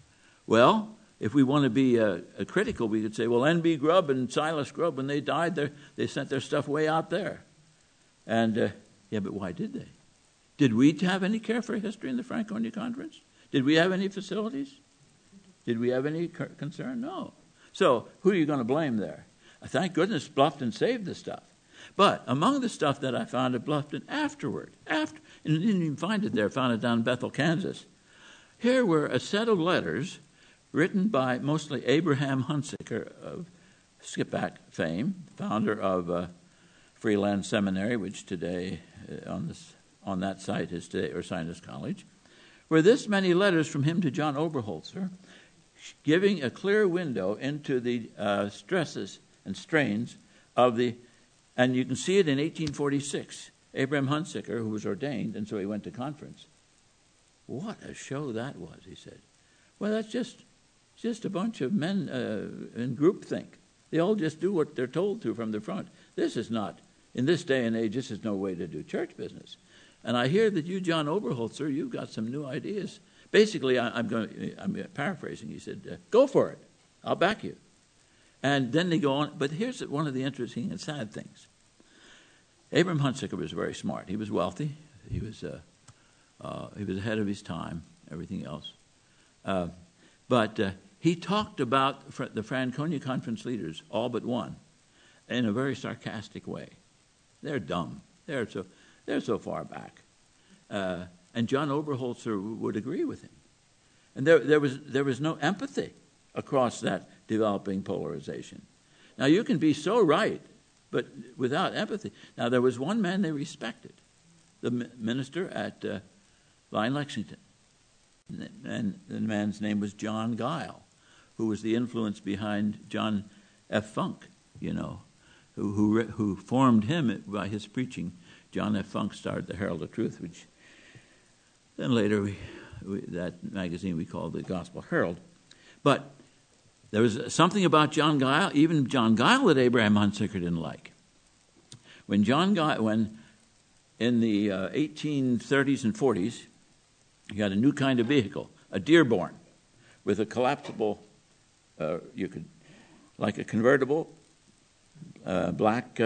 Well, if we want to be critical, we could say, well, N.B. Grubb and Silas Grubb, when they died, they sent their stuff way out there. And, but why did they? Did we have any care for history in the Franconia Conference? Did we have any facilities? Did we have any concern? No. So who are you going to blame there? Thank goodness Bluffton saved the stuff. But among the stuff that I found at Bluffton afterward, and didn't even find it there, found it down in Bethel, Kansas, here were a set of letters written by mostly Abraham Hunsaker of Skippack fame, founder of Freeland Seminary, which today on that site is today Ursinus College, were this many letters from him to John Oberholzer, giving a clear window into the stresses and strains of the, and you can see it in 1846. Abraham Hunsaker, who was ordained, and so he went to conference. What a show that was, he said. Well, that's just a bunch of men in groupthink. They all just do what they're told to from the front. This is not, in this day and age, this is no way to do church business. And I hear that you, John Oberholzer, you've got some new ideas. Basically, I'm paraphrasing. He said, go for it. I'll back you. And then they go on. But here's one of the interesting and sad things. Abraham Hunsaker was very smart. He was wealthy. He was ahead of his time, everything else. But he talked about the Franconia Conference leaders, all but one, in a very sarcastic way. They're dumb. They're so far back. And John Oberholzer would agree with him. And there was no empathy across that developing polarization. Now, you can be so right, but without empathy. Now, there was one man they respected, the minister at Line Lexington. And the man's name was John Guile, who was the influence behind John F. Funk, who formed him by his preaching. John F. Funk started the Herald of Truth, which then later that magazine we called the Gospel Herald. But there was something about John Guile, even John Guile, that Abraham Hunsaker didn't like. When in the 1830s and 40s, he had a new kind of vehicle, a Dearborn, with a collapsible, like a convertible, black,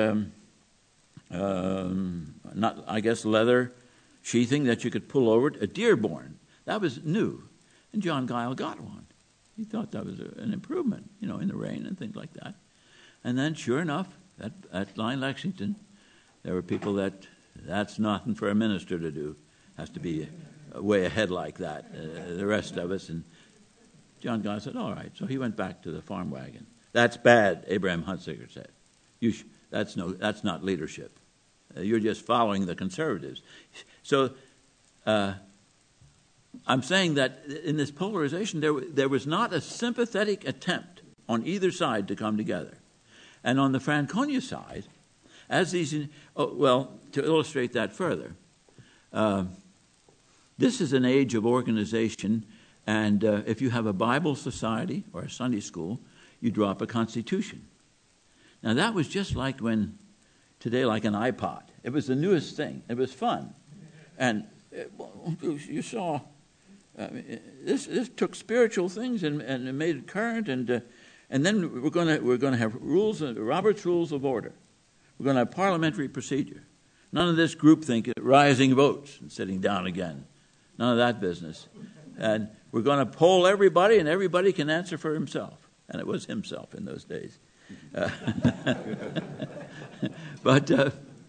leather sheathing that you could pull over it, a Dearborn. That was new. And John Guile got one. He thought that was an improvement, in the rain and things like that. And then, sure enough, at Line Lexington, there were people that's nothing for a minister to do. Has to be way ahead like that, the rest of us. And John Guile said, all right. So he went back to the farm wagon. That's bad, Abraham Hunsaker said. That's not leadership. You're just following the conservatives. So I'm saying that in this polarization, there was not a sympathetic attempt on either side to come together. And on the Franconia side, to illustrate that further, this is an age of organization, and if you have a Bible society or a Sunday school, you draw up a constitution. Now, that was just like today, like an iPod. It was the newest thing. It was fun. And you saw, this took spiritual things and made it current, and then we're going to have rules, Robert's Rules of Order. We're going to have parliamentary procedure. None of this groupthink, rising votes and sitting down again. None of that business. And we're going to poll everybody, and everybody can answer for himself. And it was himself in those days. But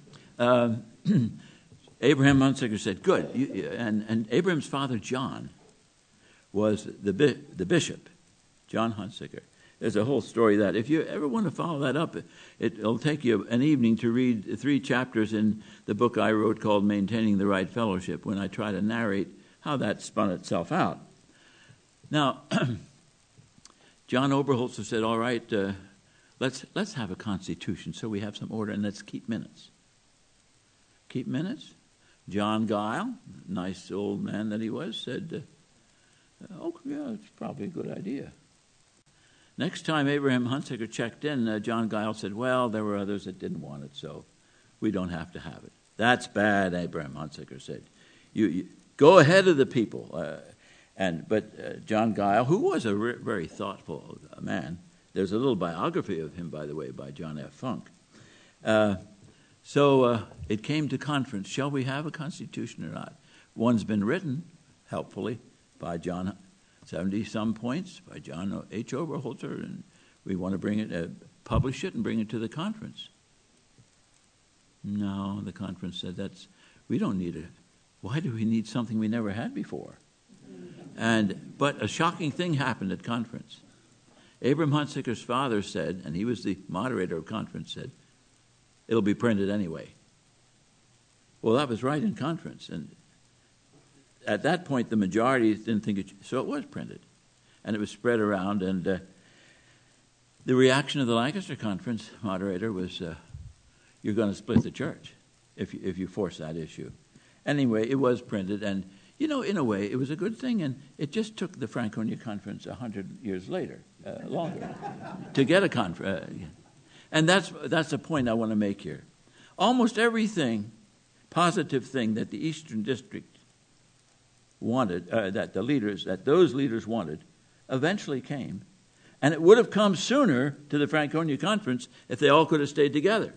Abraham Hunsaker said, good. And Abraham's father, John, was the bishop, John Hunsaker. There's a whole story that if you ever want to follow that up, it'll take you an evening to read 3 chapters in the book I wrote called Maintaining the Right Fellowship, when I try to narrate how that spun itself out. Now, John Oberholzer said, all right, let's have a constitution so we have some order, and let's keep minutes. Keep minutes? John Guile, nice old man that he was, said, oh, yeah, it's probably a good idea. Next time Abraham Hunsaker checked in, John Guile said, well, there were others that didn't want it, so we don't have to have it. That's bad, Abraham Hunsaker said. You go ahead of the people. But John Guile, who was a very thoughtful man, there's a little biography of him, by the way, by John F. Funk. So it came to conference. Shall we have a constitution or not? One's been written, helpfully, by John, 70-some points, by John H. Oberholzer, and we want to bring it, publish it and bring it to the conference. No, the conference said, we don't need it. Why do we need something we never had before? But a shocking thing happened at conference. Abraham Hunsaker's father said, and he was the moderator of conference, said, it'll be printed anyway. Well, that was right in conference. And at that point, the majority didn't think it, so it was printed. And it was spread around. And the reaction of the Lancaster conference moderator was, you're going to split the church if you force that issue. Anyway, it was printed. And, in a way, it was a good thing. And it just took the Franconia conference 100 years later, longer, to get a conference. And that's the point I want to make here. Almost everything, positive thing that the Eastern District wanted, that those leaders wanted, eventually came. And it would have come sooner to the Franconia Conference if they all could have stayed together.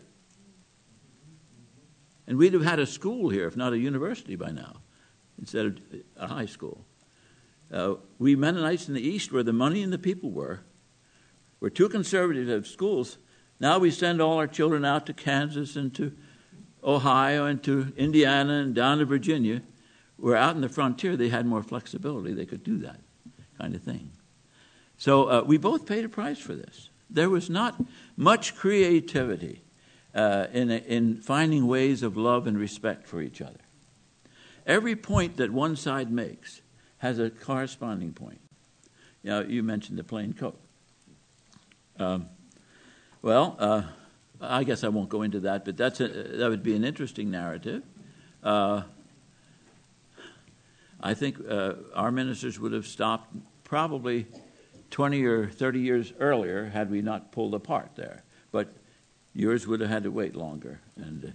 And we'd have had a school here, if not a university by now, instead of a high school. We Mennonites in the East, where the money and the people were too conservative to have schools. Now we send all our children out to Kansas and to Ohio and to Indiana and down to Virginia, where out in the frontier they had more flexibility. They could do that kind of thing. So we both paid a price for this. There was not much creativity in finding ways of love and respect for each other. Every point that one side makes has a corresponding point. You mentioned the plain coat. I guess I won't go into that, but that would be an interesting narrative. I think our ministers would have stopped probably 20 or 30 years earlier had we not pulled apart there. But yours would have had to wait longer. And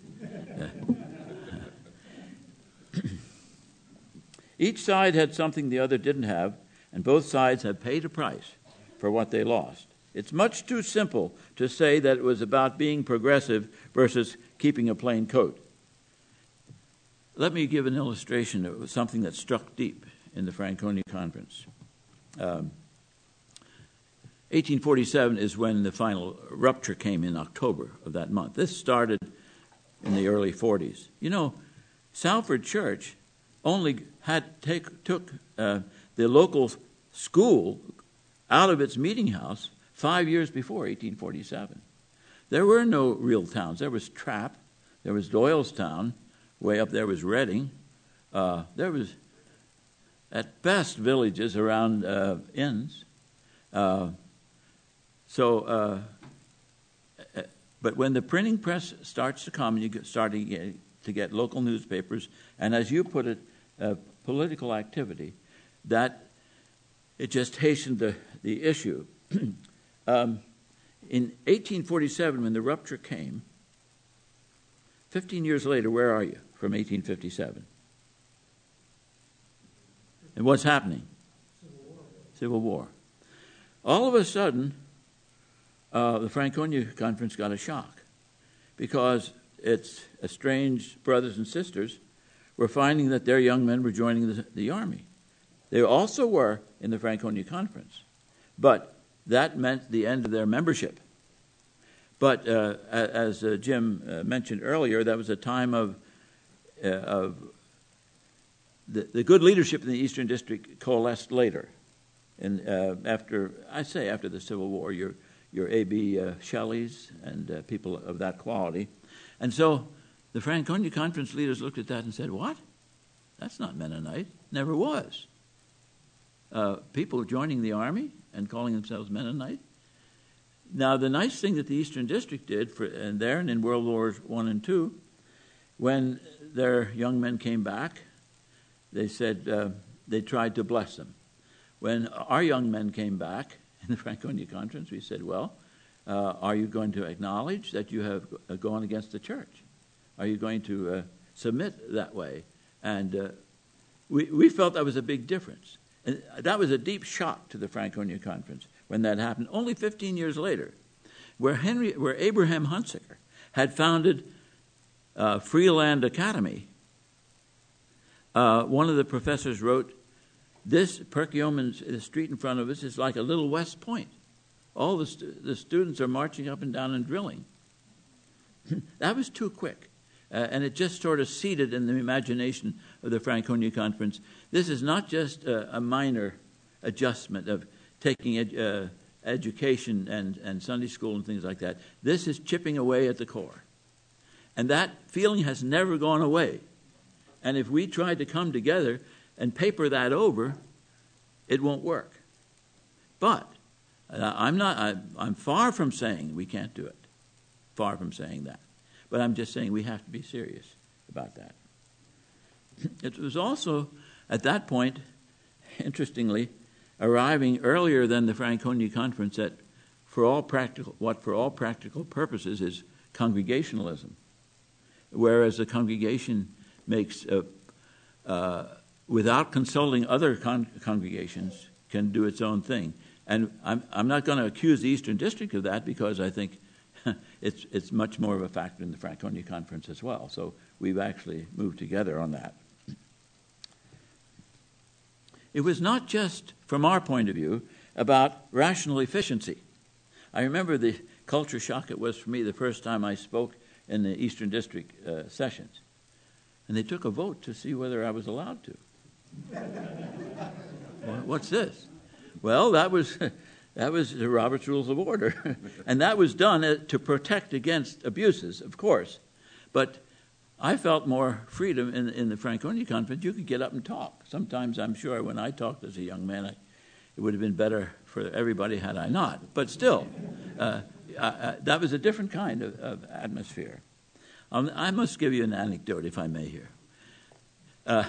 each side had something the other didn't have, and both sides have paid a price for what they lost. It's much too simple to say that it was about being progressive versus keeping a plain coat. Let me give an illustration of something that struck deep in the Franconia Conference. 1847 is when the final rupture came in October of that month. This started in the early 40s. Salford Church only took the local school out of its meeting house 5 years before 1847. There were no real towns. There was Trapp. There was Doylestown. Way up there was Reading. There was, at best, villages around inns. But when the printing press starts to come, you start to get local newspapers, and as you put it, political activity, that it just hastened the issue. In 1847, when the rupture came, 15 years later, where are you from 1857? And what's happening? Civil War. All of a sudden, the Franconia Conference got a shock because its estranged brothers and sisters were finding that their young men were joining the army. They also were in the Franconia Conference, but that meant the end of their membership. But as Jim mentioned earlier, that was a time of the good leadership in the Eastern District coalesced later. And after the Civil War, your A.B. Shelleys and people of that quality. And so the Franconia Conference leaders looked at that and said, what? That's not Mennonite. Never was. People joining the army and calling themselves Mennonite. Now, the nice thing that the Eastern District did, and in World Wars I and II, when their young men came back, they said they tried to bless them. When our young men came back in the Franconia Conference, we said, well, are you going to acknowledge that you have gone against the church? Are you going to submit that way? And we felt that was a big difference. And that was a deep shock to the Franconia Conference when that happened, only 15 years later, where Abraham Hunsaker had founded Freeland Academy. One of the professors wrote, this Perkiomen, the street in front of us, is like a little West Point. All the students are marching up and down and drilling. That was too quick. And it just sort of seeded in the imagination of the Franconia Conference. This is not just a minor adjustment of taking education and Sunday school and things like that. This is chipping away at the core. And that feeling has never gone away. And if we try to come together and paper that over, it won't work. But I'm far from saying we can't do it. Far from saying that. But I'm just saying we have to be serious about that. It was also, at that point, interestingly, arriving earlier than the Franconia Conference at for all practical purposes is congregationalism. Whereas the congregation makes, without consulting other congregations, can do its own thing. And I'm not going to accuse the Eastern District of that because I think it's much more of a factor in the Franconia Conference as well. So we've actually moved together on that. It was not just, from our point of view, about rational efficiency. I remember the culture shock it was for me the first time I spoke in the Eastern District sessions. And they took a vote to see whether I was allowed to. What's this? Well, that was the Robert's Rules of Order. And that was done to protect against abuses, of course. But I felt more freedom in the Franconia Conference. You could get up and talk. Sometimes I'm sure when I talked as a young man, it would have been better for everybody had I not. But still, that was a different kind of atmosphere. I must give you an anecdote, if I may, here.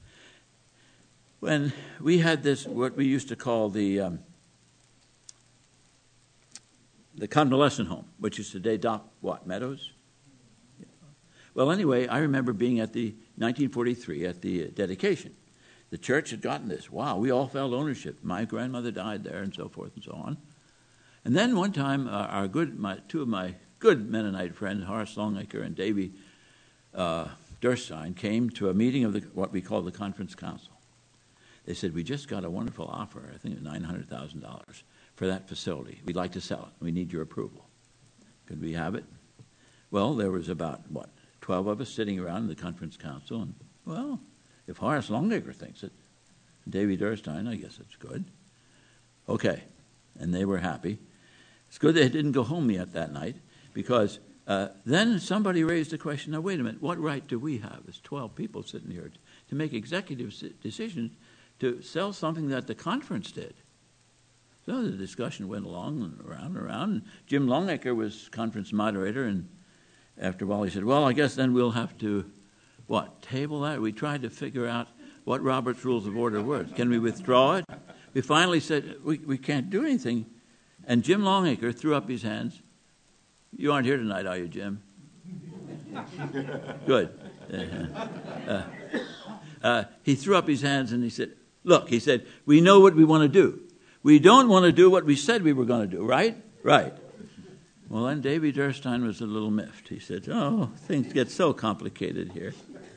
When we had this, what we used to call the convalescent home, which is today Doc Meadows? Well, anyway, I remember being at the 1943 at the dedication. The church had gotten this. Wow, we all felt ownership. My grandmother died there, and so forth and so on. And then one time, two of my good Mennonite friends, Horace Longacre and Davy Durstein, came to a meeting of what we call the Conference Council. They said, we just got a wonderful offer, I think $900,000 for that facility. We'd like to sell it. We need your approval. Could we have it? Well, there was about, 12 of us sitting around in the Conference Council. And, well, if Horace Longacre thinks it, Davy Durstein, I guess it's good. Okay. And they were happy. It's good they didn't go home yet that night, because then somebody raised the question, now, wait a minute, what right do we have as 12 people sitting here to make executive decisions to sell something that the conference did? So the discussion went along and around and around. And Jim Longacre was conference moderator, and after a while he said, well, I guess then we'll have to, table that? We tried to figure out what Robert's Rules of Order were. Can we withdraw it? We finally said, we can't do anything. And Jim Longacre threw up his hands. You aren't here tonight, are you, Jim? Good. He threw up his hands and he said, look, he said, we know what we want to do. We don't want to do what we said we were going to do, right? Right. Well, then Davy Durstein was a little miffed. He said, things get so complicated here.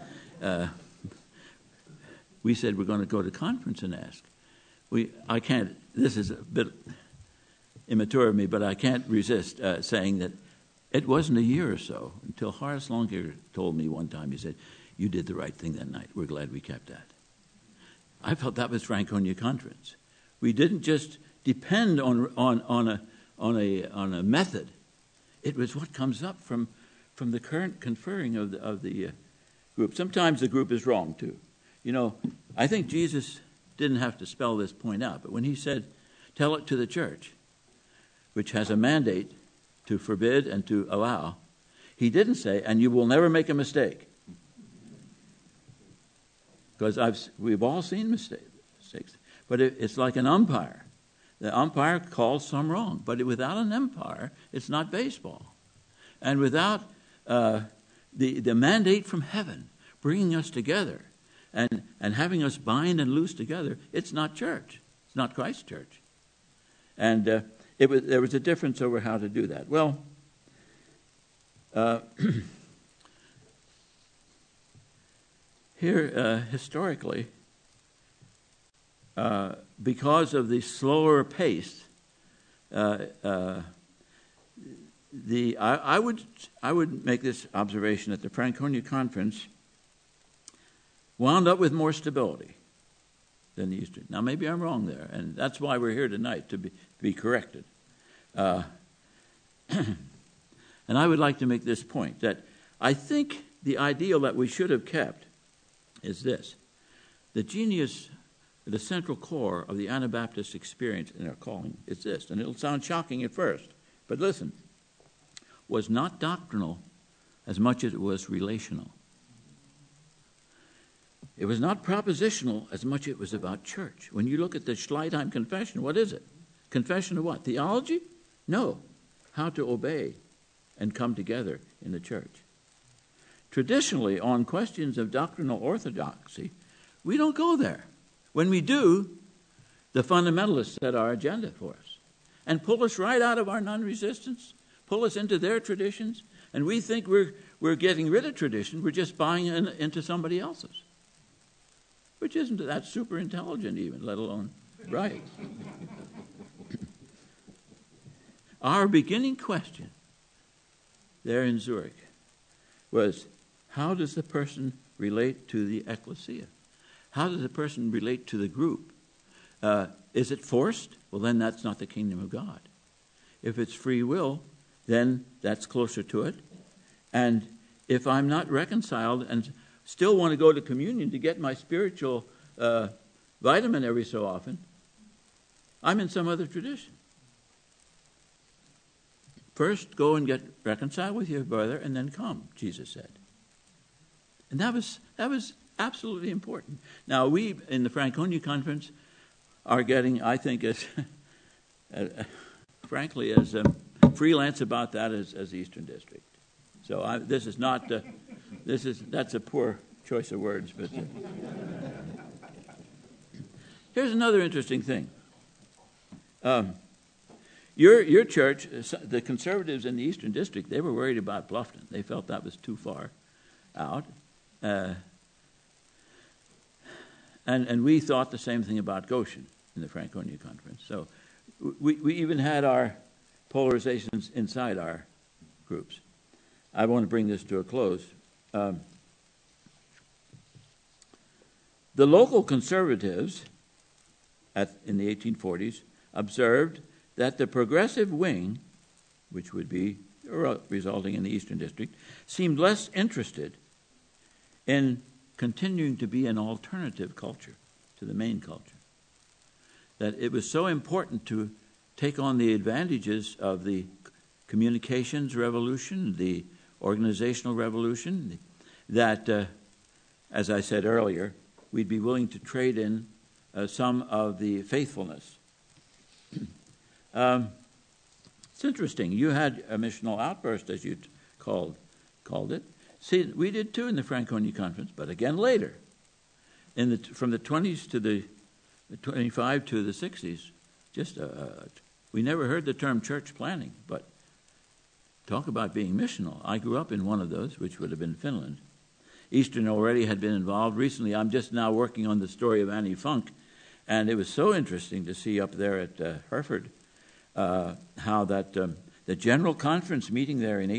We said we're going to go to conference and ask. I can't, this is a bit immature of me, but I can't resist saying that It wasn't a year or so until Horace Longear told me one time, he said, "You did the right thing that night. We're glad we kept that." I felt that was Franconia Conference. We didn't just depend on a method. It was what comes up from the current conferring of the group. Sometimes the group is wrong too. I think Jesus didn't have to spell this point out, but when he said, "Tell it to the church," which has a mandate to forbid and to allow, he didn't say, "And you will never make a mistake." Because we've all seen mistakes. But it's like an umpire. The umpire calls some wrong. But without an umpire, it's not baseball. And without the mandate from heaven bringing us together and having us bind and loose together, it's not church. It's not Christ's church. And there was a difference over how to do that. Well, here, historically, because of the slower pace, I would make this observation that the Franconia Conference wound up with more stability than the Eastern. Now, maybe I'm wrong there, and that's why we're here tonight, to be corrected. And I would like to make this point, that I think the ideal that we should have kept is this: the genius, the central core of the Anabaptist experience in our calling is this, and it'll sound shocking at first, but listen, was not doctrinal as much as it was relational. It was not propositional as much as it was about church. When you look at the Schleitheim Confession, what is it? Confession of what? Theology? No. How to obey and come together in the church. Traditionally, on questions of doctrinal orthodoxy, we don't go there. When we do, the fundamentalists set our agenda for us and pull us right out of our non-resistance, pull us into their traditions, and we think we're getting rid of tradition. We're just buying into somebody else's, which isn't that super intelligent even, let alone right. Our beginning question there in Zurich was, how does the person relate to the ecclesia? How does the person relate to the group? Is it forced? Well, then that's not the kingdom of God. If it's free will, then that's closer to it. And if I'm not reconciled and still want to go to communion to get my spiritual vitamin every so often, I'm in some other tradition. First, go and get reconciled with your brother, and then come, Jesus said. And that was absolutely important. Now, we, in the Franconia Conference, are getting, I think, as frankly, as freelance about that as the Eastern District. So this is not, that's a poor choice of words, but here's another interesting thing. Your church, the conservatives in the Eastern District, they were worried about Bluffton. They felt that was too far out. And we thought the same thing about Goshen in the Franconia Conference. So we even had our polarizations inside our groups. I want to bring this to a close. The local conservatives in the 1840s observed that the progressive wing, which would be resulting in the Eastern District, seemed less interested in continuing to be an alternative culture to the main culture. That it was so important to take on the advantages of the communications revolution, the organizational revolution, that, as I said earlier, we'd be willing to trade in some of the faithfulness. It's interesting. You had a missional outburst, as you called it. See, we did too in the Franconia Conference, but again later. From the 20s to the 25 to the 60s, we never heard the term church planning, but talk about being missional. I grew up in one of those, which would have been Finland. Eastern already had been involved. Recently, I'm just now working on the story of Annie Funk, and it was so interesting to see up there at Hereford how that The General Conference meeting there in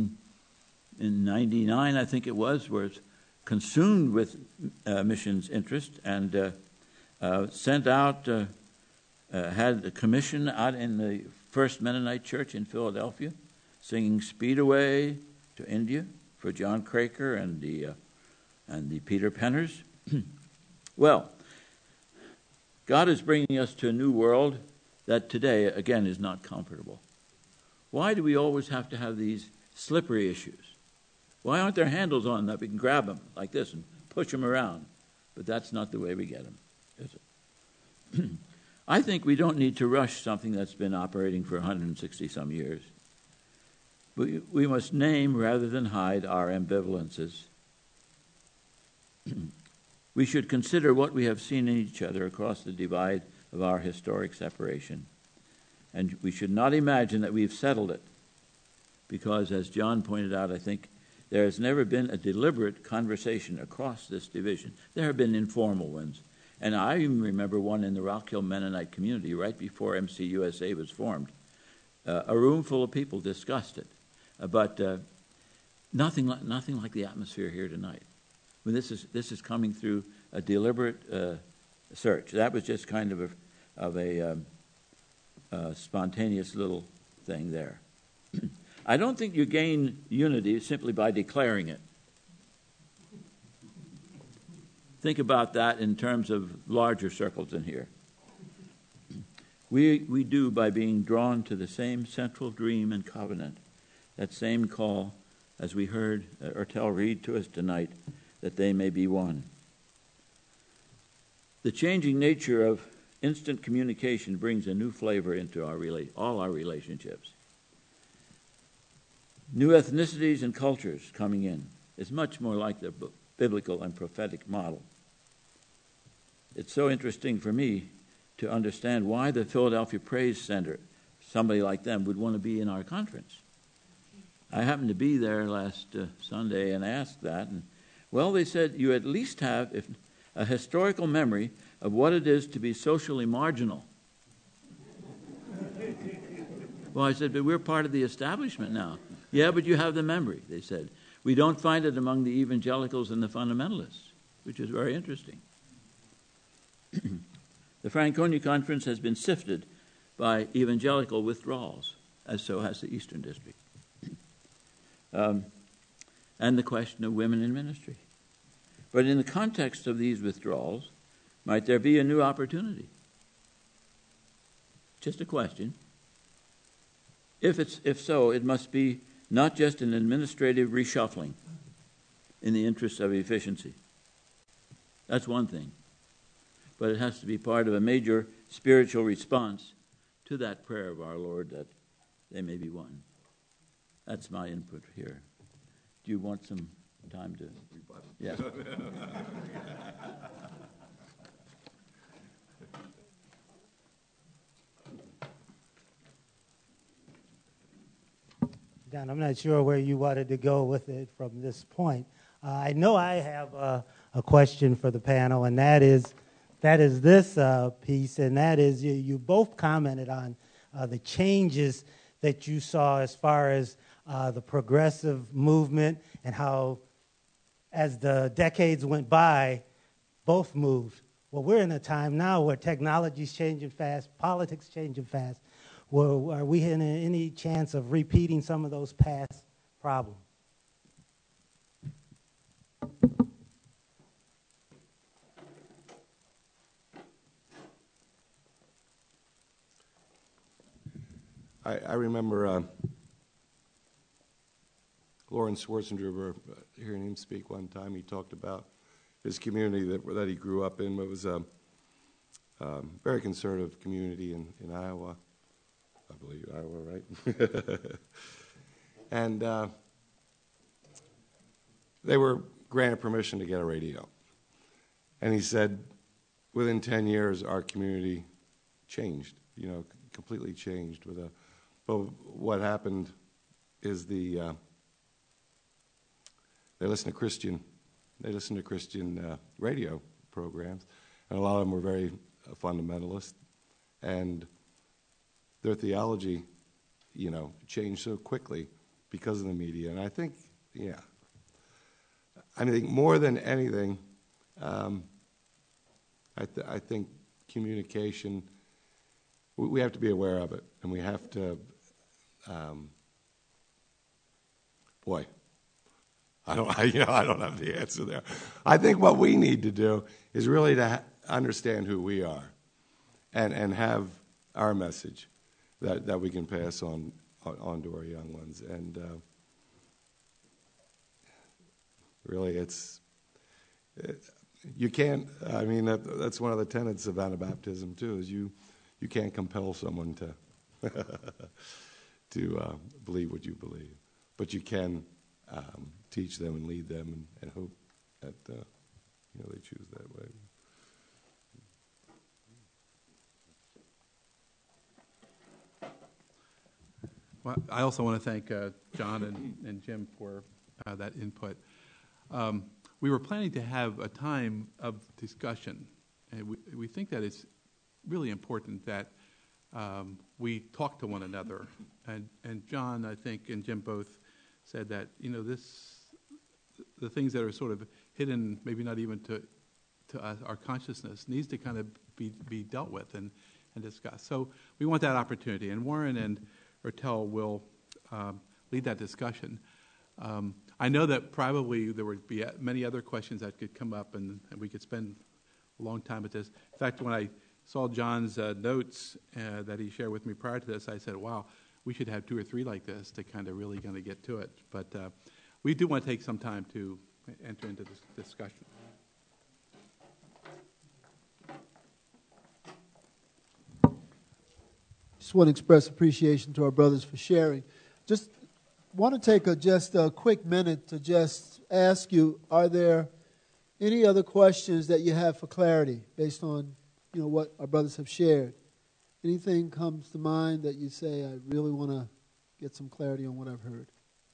1899, I think it was consumed with missions interest and sent out, had a commission out in the First Mennonite Church in Philadelphia, singing "Speed Away to India" for John Craker and the Peter Penners. Well, God is bringing us to a new world that today, again, is not comfortable. Why do we always have to have these slippery issues? Why aren't there handles on that we can grab them like this and push them around? But that's not the way we get them, is it? I think we don't need to rush something that's been operating for 160-some years. We must name rather than hide our ambivalences. We should consider what we have seen in each other across the divide of our historic separation. And we should not imagine that we've settled it, because, as John pointed out, I think, there has never been a deliberate conversation across this division. There have been informal ones. And I even remember one in the Rock Hill Mennonite community right before MCUSA was formed. A room full of people discussed it. But nothing like the atmosphere here tonight. When this is coming through a deliberate search. That was just kind of a spontaneous little thing there. I don't think you gain unity simply by declaring it. Think about that in terms of larger circles in here. We do by being drawn to the same central dream and covenant, that same call, as we heard Ertel read to us tonight, that they may be one. The changing nature of instant communication brings a new flavor into all our relationships. New ethnicities and cultures coming in. It's much more like the biblical and prophetic model. It's so interesting for me to understand why the Philadelphia Praise Center, somebody like them, would want to be in our conference. I happened to be there last Sunday and asked that, and well, they said you at least have a historical memory of what it is to be socially marginal. Well, I said, but we're part of the establishment now. Yeah, but you have the memory, they said. We don't find it among the evangelicals and the fundamentalists, which is very interesting. The Franconia Conference has been sifted by evangelical withdrawals, as so has the Eastern District. And the question of women in ministry. But in the context of these withdrawals, might there be a new opportunity? Just a question. If so, it must be not just an administrative reshuffling in the interest of efficiency. That's one thing. But it has to be part of a major spiritual response to that prayer of our Lord that they may be one. That's my input here. Do you want some time to? Yeah. Don, I'm not sure where you wanted to go with it from this point. I know I have a question for the panel, and that is this piece, and that is you both commented on the changes that you saw as far as the progressive movement and how, as the decades went by, both moved. Well, we're in a time now where technology's changing fast, politics changing fast. Well, are we in any chance of repeating some of those past problems? I remember Lawrence Schwarzenegger, hearing him speak one time. He talked about his community that he grew up in. It was a very conservative community in Iowa. I believe Iowa, right? And they were granted permission to get a radio. And he said, within 10 years, our community changed, completely changed. But what happened is they listen to Christian radio programs, and a lot of them were very fundamentalist, and their theology changed so quickly because of the media. And I think, I think more than anything, I think communication, we have to be aware of it, and we have to, I don't have the answer there. I think what we need to do is really to understand who we are, and have our message that we can pass on to our young ones. And really, you can't. I mean, that's one of the tenets of Anabaptism too. Is you can't compel someone to to believe what you believe, but you can teach them and lead them, and hope that they choose that way. Well, I also want to thank John and Jim for that input. We were planning to have a time of discussion, and we think that it's really important that we talk to one another. And John, I think, and Jim both said that the things that are sort of hidden, maybe not even to us, our consciousness, needs to kind of be dealt with and discussed. So we want that opportunity, and Warren and Ertel will lead that discussion. I know that probably there would be many other questions that could come up, and we could spend a long time with this. In fact, when I saw John's notes that he shared with me prior to this, I said, wow, we should have 2 or 3 like this to kind of really kind of get to it. But we do want to take some time to enter into this discussion. Just want to express appreciation to our brothers for sharing. Just want to take just a quick minute to just ask you, are there any other questions that you have for clarity based on what our brothers have shared? Anything comes to mind that you say, I really want to get some clarity on what I've heard?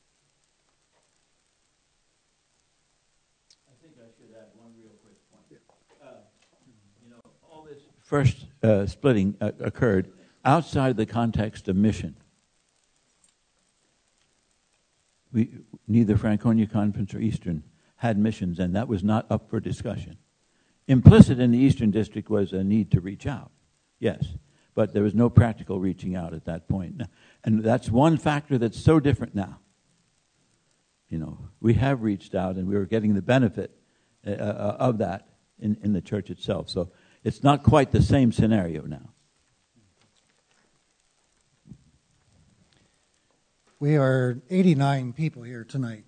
I think I should add one real quick point. Yeah. All this first splitting occurred outside the context of mission. Neither Franconia Conference or Eastern had missions, and that was not up for discussion. Implicit in the Eastern District was a need to reach out, yes, but there was no practical reaching out at that point. And that's one factor that's so different now. We have reached out, and we are getting the benefit of that in the church itself. So it's not quite the same scenario now. We are 89 people here tonight.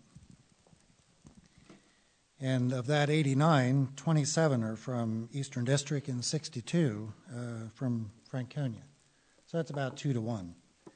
And of that 89, 27 are from Eastern District and 62 from Franconia. So that's about 2 to 1.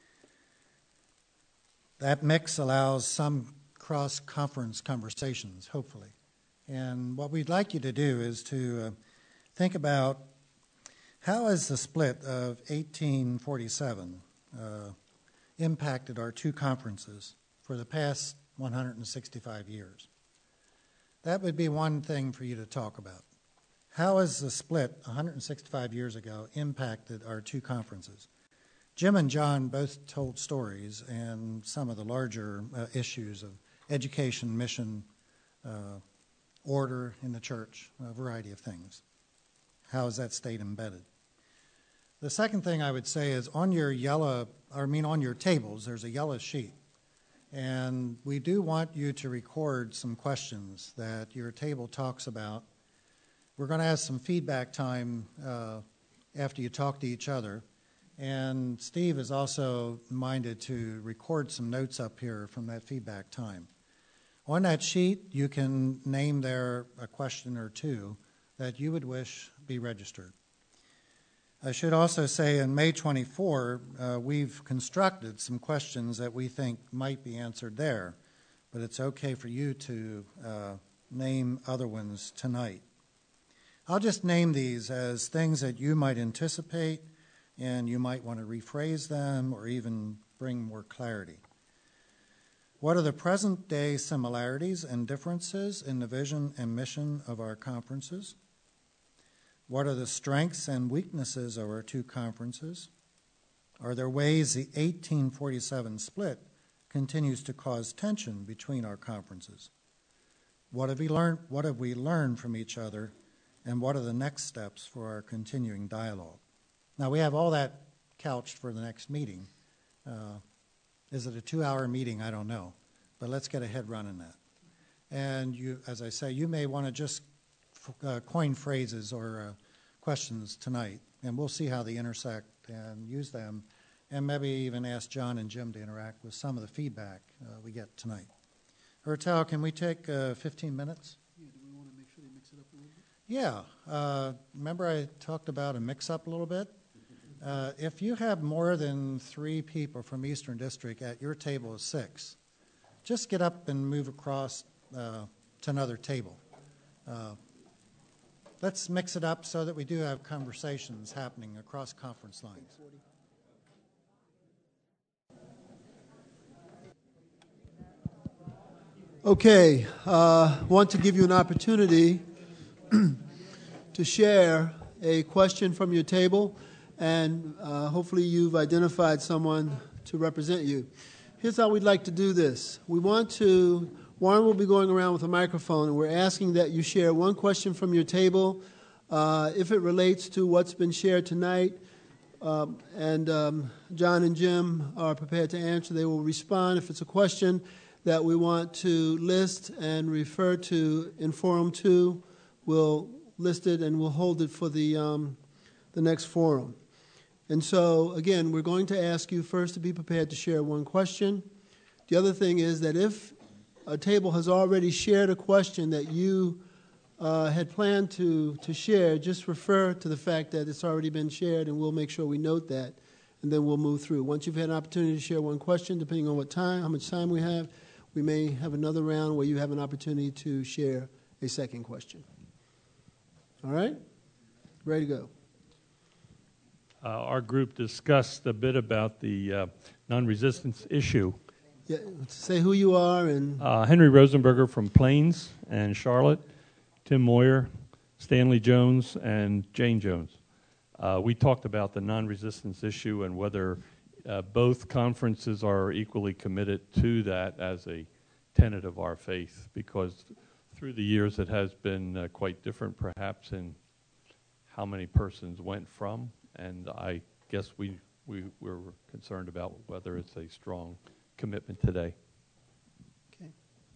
That mix allows some cross-conference conversations, hopefully. And what we'd like you to do is to think about how has the split of 1847 impacted our 2 conferences for the past 165 years. That would be one thing for you to talk about. How has the split 165 years ago impacted our 2 conferences? Jim and John both told stories and some of the larger issues of education, mission, order in the church, a variety of things. How has that stayed embedded? The second thing I would say is on your tables, there's a yellow sheet. And we do want you to record some questions that your table talks about. We're going to have some feedback time after you talk to each other. And Steve is also minded to record some notes up here from that feedback time. On that sheet, you can name there a question or 2 that you would wish be registered. I should also say in May 24, we've constructed some questions that we think might be answered there, but it's okay for you to name other ones tonight. I'll just name these as things that you might anticipate, and you might want to rephrase them or even bring more clarity. What are the present-day similarities and differences in the vision and mission of our conferences? What are the strengths and weaknesses of our 2 conferences? Are there ways the 1847 split continues to cause tension between our conferences? What have we learned from each other, and what are the next steps for our continuing dialogue? Now, we have all that couched for the next meeting. Is it a 2-hour meeting? I don't know. But let's get a head run in that. And you, as I say, you may want to just coin phrases or questions tonight, and we'll see how they intersect and use them, and maybe even ask John and Jim to interact with some of the feedback we get tonight. Ertel, can we take 15 minutes? Yeah, do we want to make sure they mix it up a little bit? Yeah. Remember I talked about a mix-up a little bit? If you have more than 3 people from Eastern District at your table of 6, just get up and move across to another table. Let's mix it up so that we do have conversations happening across conference lines. Okay, want to give you an opportunity to share a question from your table, and hopefully you've identified someone to represent you. Here's how we'd like to do this. Warren will be going around with a microphone, and we're asking that you share one question from your table if it relates to what's been shared tonight, and John and Jim are prepared to answer. They will respond. If it's a question that we want to list and refer to in Forum 2, we'll list it and we'll hold it for the next forum. And so, again, we're going to ask you first to be prepared to share one question. The other thing is that if a table has already shared a question that you had planned to share, just refer to the fact that it's already been shared, and we'll make sure we note that, and then we'll move through. Once you've had an opportunity to share one question, depending on how much time we have, we may have another round where you have an opportunity to share a second question. All right? Ready to go. Our group discussed a bit about the non-resistance issue. Yeah, say who you are and... Henry Rosenberger from Plains and Charlotte, Tim Moyer, Stanley Jones, and Jane Jones. We talked about the non-resistance issue and whether both conferences are equally committed to that as a tenet of our faith, because through the years it has been quite different perhaps in how many persons went from, and I guess we were concerned about whether it's a strong commitment today. Okay.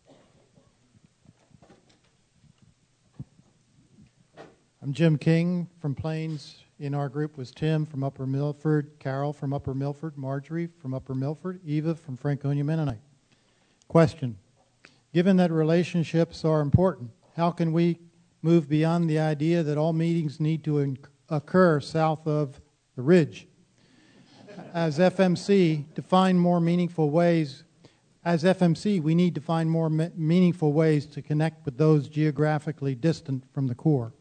I'm Jim King from Plains. In our group was Tim from Upper Milford, Carol from Upper Milford, Marjorie from Upper Milford, Eva from Franconia Mennonite. Question. Given that relationships are important, how can we move beyond the idea that all meetings need to occur south of the ridge? As FMC, define more meaningful ways. As FMC, we need to find more meaningful ways to connect with those geographically distant from the core.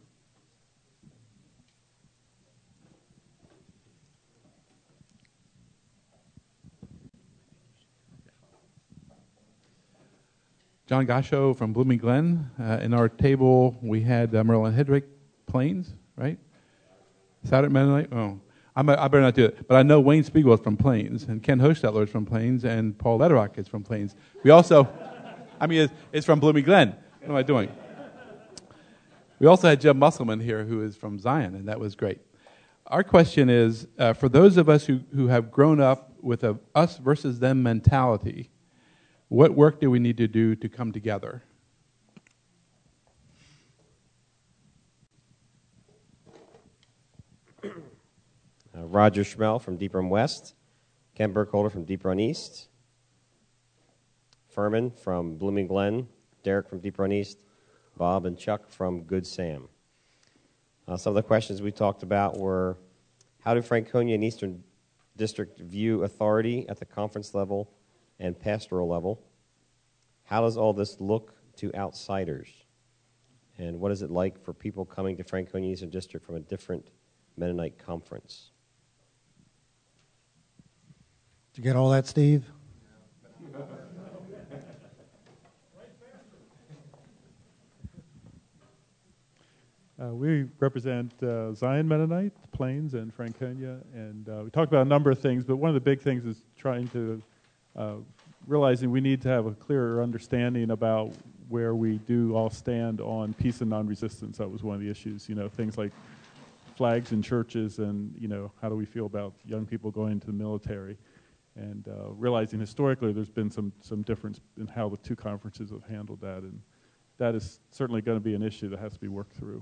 John Gasho from Blooming Glen. In our table, we had Merlin Hedrick, Plains, right? Saturday Mennonite. Oh, I better not do it. But I know Wayne Spiegel is from Plains, and Ken Hostetler is from Plains, and Paul Lederock is from Plains. We also, it's from Blooming Glen. What am I doing? We also had Jim Musselman here, who is from Zion, and that was great. Our question is, for those of us who have grown up with a us versus them mentality, what work do we need to do to come together? Roger Schmel from Deep Run West, Ken Burkholder from Deep Run East, Furman from Blooming Glen, Derek from Deep Run East, Bob and Chuck from Good Sam. Some of the questions we talked about were, how do Franconia and Eastern District view authority at the conference level and pastoral level? How does all this look to outsiders? And what is it like for people coming to Franconia Eastern District from a different Mennonite conference? Did you get all that, Steve? We represent Zion Mennonite, Plains, and Franconia, and we talked about a number of things, but one of the big things is trying to realizing we need to have a clearer understanding about where we do all stand on peace and non-resistance. That was one of the issues, things like flags in churches and, how do we feel about young people going into the military, and realizing historically there's been some difference in how the two conferences have handled that, and that is certainly going to be an issue that has to be worked through.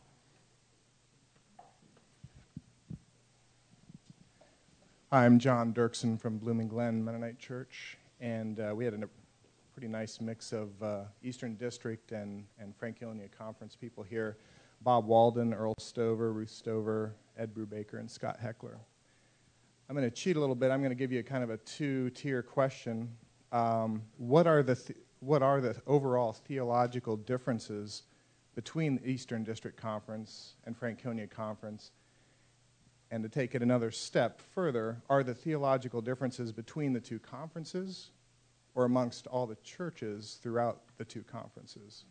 I'm John Dirksen from Blooming Glen Mennonite Church, and we had a pretty nice mix of Eastern District and Franconia Conference people here. Bob Walden, Earl Stover, Ruth Stover, Ed Brubaker, and Scott Heckler. I'm going to cheat a little bit. I'm going to give you kind of a two-tier question. What are the overall theological differences between the Eastern District Conference and Franconia Conference? And to take it another step further, are the theological differences between the two conferences or amongst all the churches throughout the two conferences?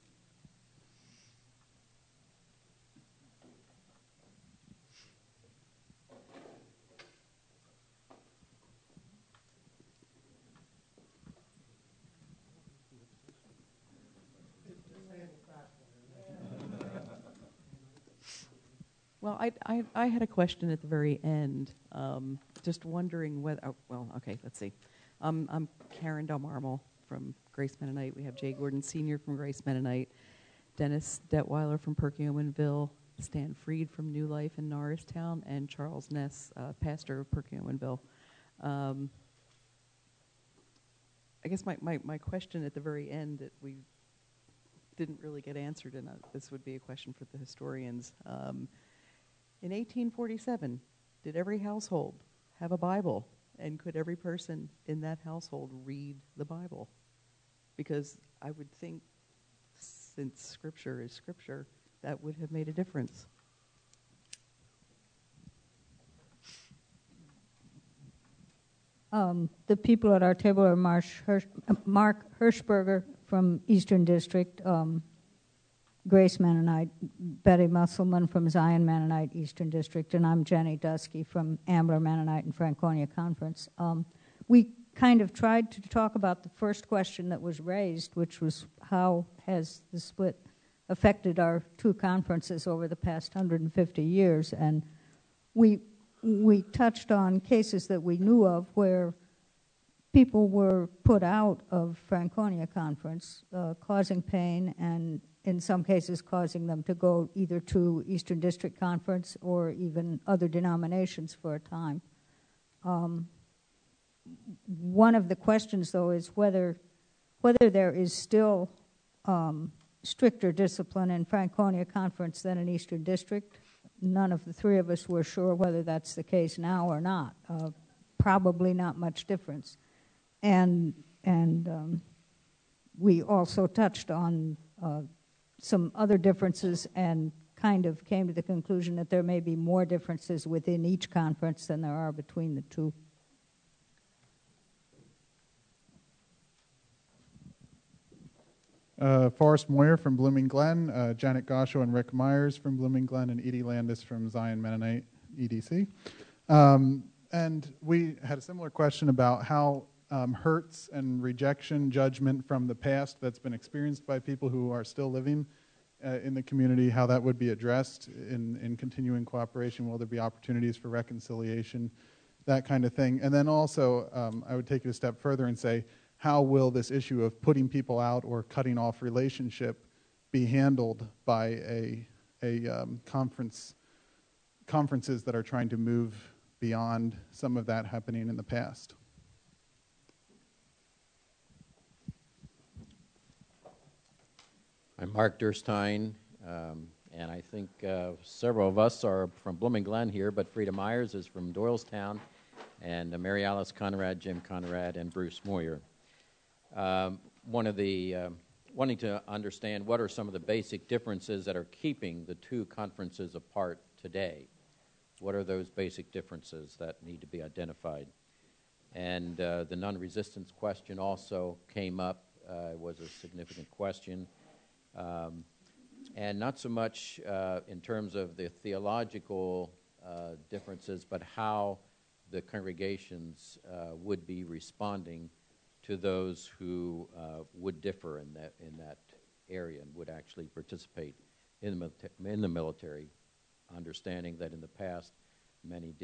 Well, I had a question at the very end, just wondering whether, let's see. I'm Karen Del Marmol from Grace Mennonite. We have Jay Gordon Sr. from Grace Mennonite, Dennis Detweiler from Perkiomenville, Stan Freed from New Life in Norristown, and Charles Ness, pastor of Perkiomenville. I guess my question at the very end that we didn't really get answered, and this would be a question for the historians. In 1847, did every household have a Bible? And could every person in that household read the Bible? Because I would think, since Scripture is Scripture, that would have made a difference. The people at our table are Mark Hirschberger from Eastern District, Grace Mennonite, Betty Musselman from Zion Mennonite, Eastern District, and I'm Jenny Dusky from Ambler Mennonite and Franconia Conference. We kind of tried to talk about the first question that was raised, which was how has the split affected our two conferences over the past 150 years, and we touched on cases that we knew of where people were put out of Franconia Conference, causing pain, and in some cases causing them to go either to Eastern District Conference or even other denominations for a time. One of the questions, though, is whether there is still stricter discipline in Franconia Conference than in Eastern District. None of the three of us were sure whether that's the case now or not. Probably not much difference. And we also touched on some other differences and kind of came to the conclusion that there may be more differences within each conference than there are between the two. Forrest Moyer from Blooming Glen, Janet Gosho and Rick Myers from Blooming Glen, and Edie Landis from Zion Mennonite, EDC. And we had a similar question about how hurts and rejection, judgment from the past that's been experienced by people who are still living in the community, how that would be addressed in continuing cooperation. Will there be opportunities for reconciliation, that kind of thing? And then also, I would take it a step further and say, how will this issue of putting people out or cutting off relationship be handled by conferences that are trying to move beyond some of that happening in the past? I'm Mark Durstein, and I think several of us are from Blooming Glen here, but Frida Myers is from Doylestown, and Mary Alice Conrad, Jim Conrad, and Bruce Moyer. Wanting to understand what are some of the basic differences that are keeping the two conferences apart today. What are those basic differences that need to be identified? And the non-resistance question also came up, was a significant question. It's and not so much in terms of the theological differences, but how the congregations would be responding to those who would differ in that area and would actually participate in the military, understanding that in the past many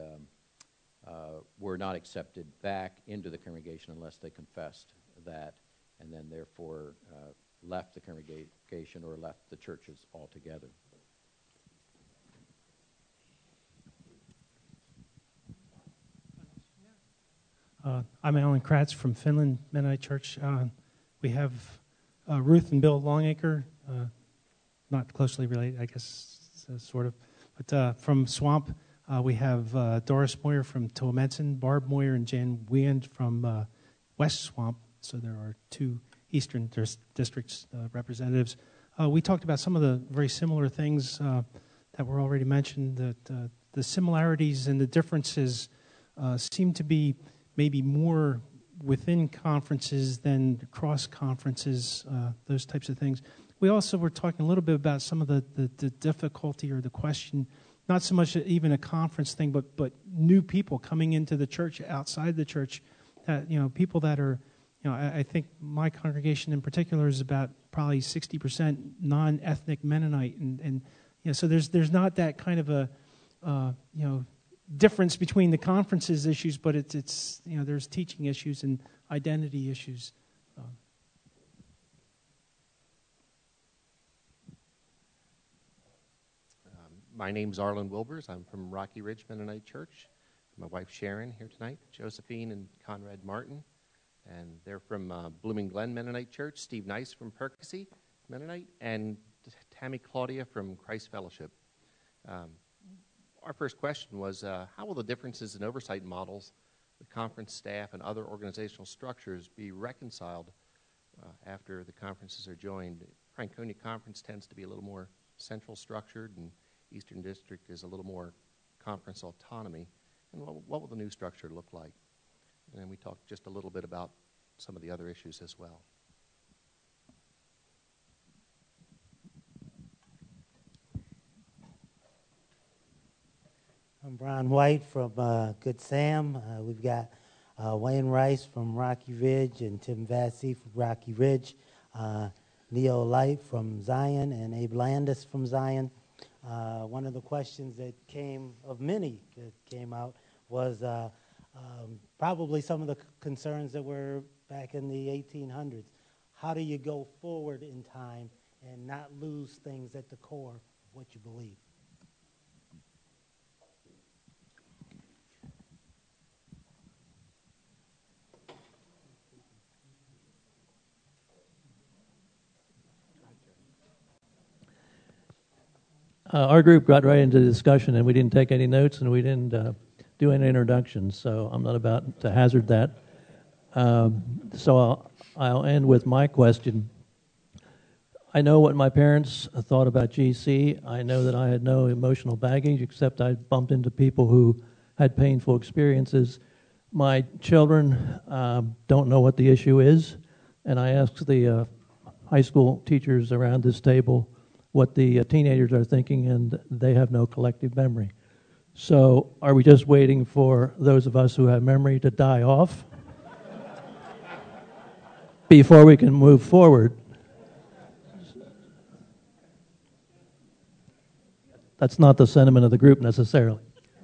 were not accepted back into the congregation unless they confessed that, and then therefore left the congregation or left the churches altogether. I'm Alan Kratz from Finland Mennonite Church. We have Ruth and Bill Longacre, not closely related, I guess, sort of. But from Swamp, we have Doris Moyer from Towamencin, Barb Moyer and Jan Weand from West Swamp. So there are two Eastern Districts representatives. We talked about some of the very similar things that were already mentioned, that the similarities and the differences seem to be maybe more within conferences than cross conferences, those types of things. We also were talking a little bit about some of the difficulty or the question, not so much even a conference thing, but new people coming into the church, outside the church, people that are, I think my congregation in particular is about probably 60% non-ethnic Mennonite, and so there's not that kind of a difference between the conferences issues, but it's there's teaching issues and identity issues. My name's Arlen Wilbers. I'm from Rocky Ridge Mennonite Church. My wife Sharon here tonight, Josephine and Conrad Martin, and they're from Blooming Glen Mennonite Church. Steve Nice from Percy Mennonite, and Tammy Claudia from Christ Fellowship. Our first question was, how will the differences in oversight models, the conference staff, and other organizational structures be reconciled after the conferences are joined? Franconia Conference tends to be a little more central structured, and Eastern District is a little more conference autonomy. And what will the new structure look like? And then we talked just a little bit about some of the other issues as well. I'm Brian White from Good Sam. We've got Wayne Rice from Rocky Ridge and Tim Vassey from Rocky Ridge, Neo Light from Zion, and Abe Landis from Zion. One of the questions that many that came out was probably some of the concerns that were back in the 1800s. How do you go forward in time and not lose things at the core of what you believe? Our group got right into the discussion, and we didn't take any notes, and we didn't do any introductions, so I'm not about to hazard that. So I'll end with my question. I know what my parents thought about GC. I know that I had no emotional baggage, except I bumped into people who had painful experiences. My children don't know what the issue is, and I asked the high school teachers around this table what the teenagers are thinking, and they have no collective memory. So are we just waiting for those of us who have memory to die off before we can move forward? That's not the sentiment of the group necessarily.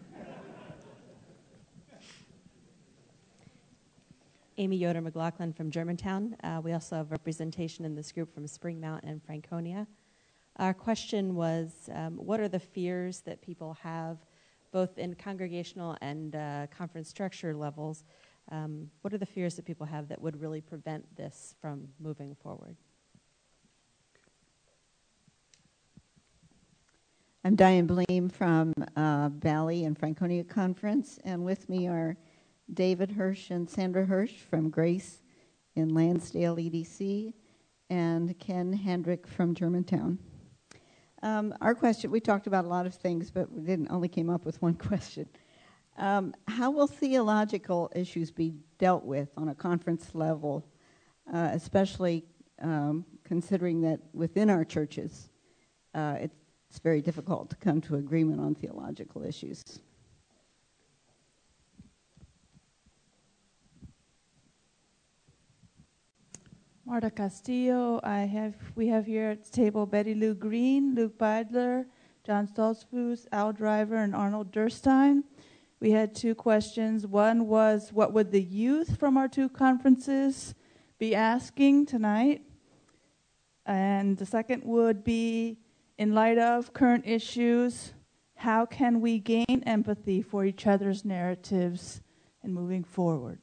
Amy Yoder McLaughlin from Germantown. We also have representation in this group from Spring Mountain and Franconia. Our question was, what are the fears that people have, both in congregational and conference structure levels? What are the fears that people have that would really prevent this from moving forward? I'm Diane Bleem from Valley and Franconia Conference, and with me are David Hirsch and Sandra Hirsch from Grace in Lansdale EDC, and Ken Hendrick from Germantown. Our question, we talked about a lot of things, but we only came up with one question. How will theological issues be dealt with on a conference level, especially considering that within our churches, it's very difficult to come to agreement on theological issues. Marta Castillo. We have here at the table Betty Lou Green, Luke Beidler, John Stoltzfus, Al Driver, and Arnold Durstein. We had two questions. One was, what would the youth from our two conferences be asking tonight? And the second would be, in light of current issues, how can we gain empathy for each other's narratives and moving forward?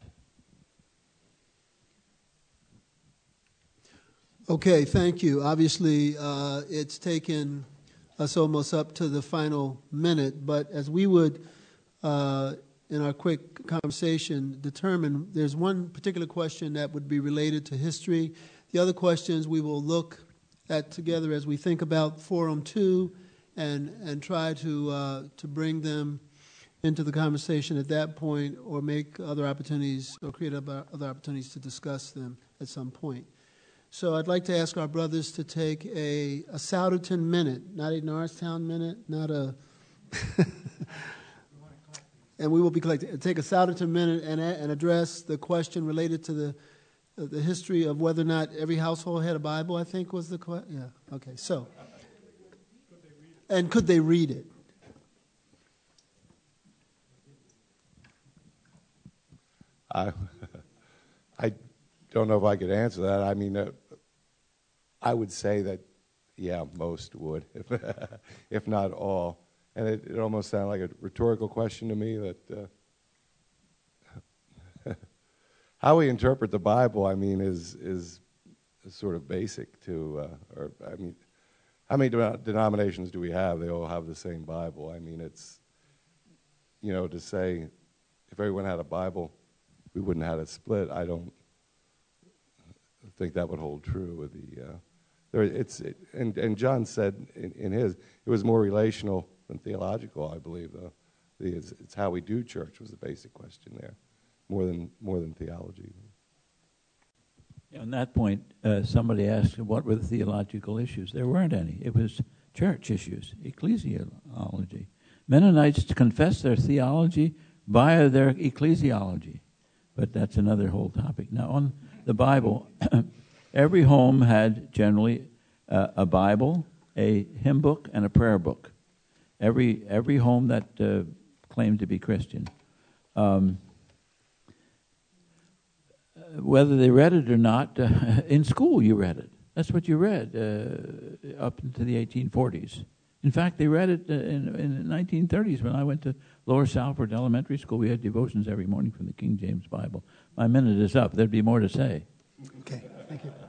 Okay, thank you. Obviously, it's taken us almost up to the final minute, but as we would, in our quick conversation, determine, there's one particular question that would be related to history. The other questions we will look at together as we think about Forum 2 and try to bring them into the conversation at that point, or make other opportunities or create other opportunities to discuss them at some point. So I'd like to ask our brothers to take a Souderton minute, not a Norristown minute, not a... and we will be collecting. Take a Souderton minute and address the question related to the history of whether or not every household had a Bible, I think was the question. Yeah, okay, so. And could they read it? I don't know if I could answer that. I mean, I would say that, yeah, most would, if not all. And it almost sounded like a rhetorical question to me that how we interpret the Bible, I mean, is sort of basic to, or I mean, how many denominations do we have? They all have the same Bible. I mean, it's, you know, to say if everyone had a Bible, we wouldn't have had a split. I don't think that would hold true with the. And John said in his, it was more relational than theological, I believe. Though it's how we do church was the basic question there, more than theology. On that point, somebody asked what were the theological issues. There weren't any. It was church issues, ecclesiology. Mennonites confess their theology via their ecclesiology, but that's another whole topic. Now, on the Bible, every home had generally a Bible, a hymn book, and a prayer book. Every home that claimed to be Christian. Whether they read it or not, in school you read it. That's what you read up into the 1840s. In fact, they read it in the 1930s when I went to Lower Salford Elementary School. We had devotions every morning from the King James Bible. My minute is up. There'd be more to say. Okay, thank you.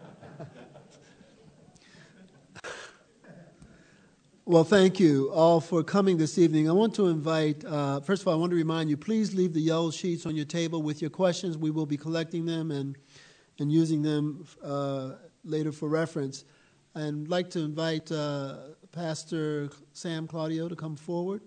Well, thank you all for coming this evening. I want to invite, first of all, I want to remind you, please leave the yellow sheets on your table with your questions. We will be collecting them and using them later for reference. And I'd like to invite Pastor Sam Claudio to come forward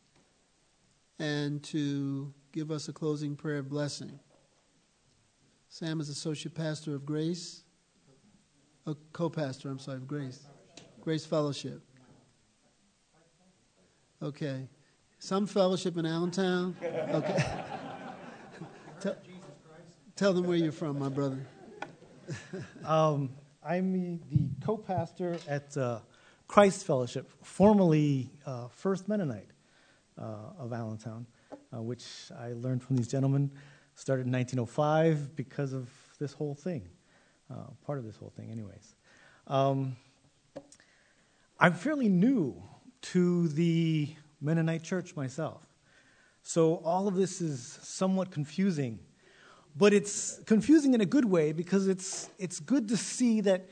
and to give us a closing prayer of blessing. Sam is Associate Pastor of Grace, co-pastor, of Grace Fellowship. Okay. Some fellowship in Allentown? Okay. Tell them where you're from, my brother. I'm the co-pastor at Christ Fellowship, formerly First Mennonite of Allentown, which I learned from these gentlemen. Started in 1905 because of this whole thing, part of this whole thing anyways. I'm fairly new to the Mennonite church myself. So all of this is somewhat confusing, but it's confusing in a good way because it's good to see that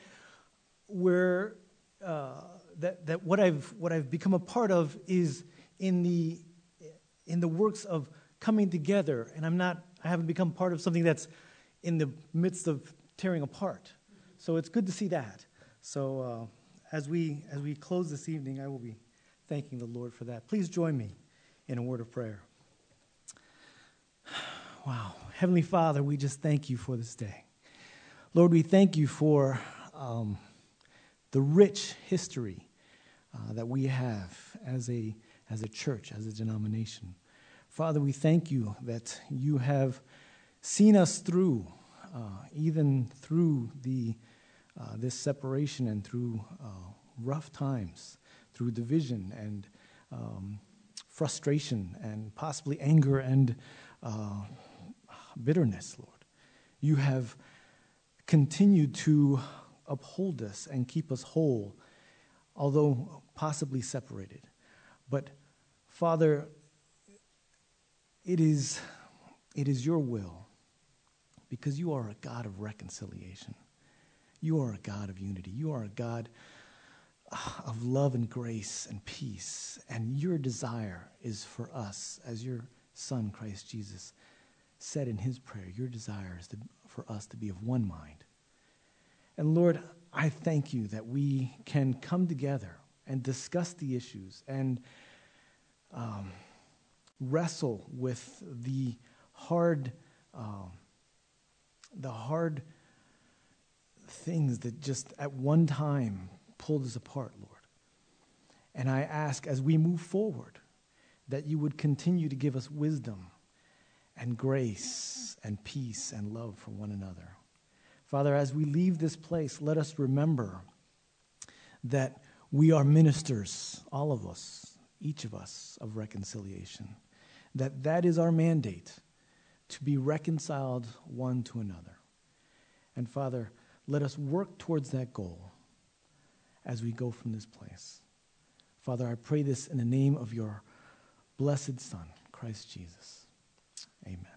that what I've become a part of is in the works of coming together, and I haven't become part of something that's in the midst of tearing apart. So it's good to see that. So as we close this evening, I will be thanking the Lord for that. Please join me in a word of prayer. Wow. Heavenly Father, we just thank you for this day. Lord, we thank you for the rich history that we have as a church, as a denomination. Father, we thank you that you have seen us through, even through this separation and through rough times, through division and frustration and possibly anger and bitterness, Lord. You have continued to uphold us and keep us whole, although possibly separated. But Father, it is your will, because you are a God of reconciliation. You are a God of unity. You are a God of love and grace and peace. And your desire is for us, as your Son, Christ Jesus, said in his prayer, your desire is for us to be of one mind. And Lord, I thank you that we can come together and discuss the issues and wrestle with the hard things that just at one time pulled us apart, Lord. And I ask, as we move forward, that you would continue to give us wisdom and grace and peace and love for one another. Father, as we leave this place, let us remember that we are ministers, all of us, each of us, of reconciliation. That is our mandate, to be reconciled one to another. And Father, let us work towards that goal as we go from this place. Father, I pray this in the name of your blessed Son, Christ Jesus. Amen.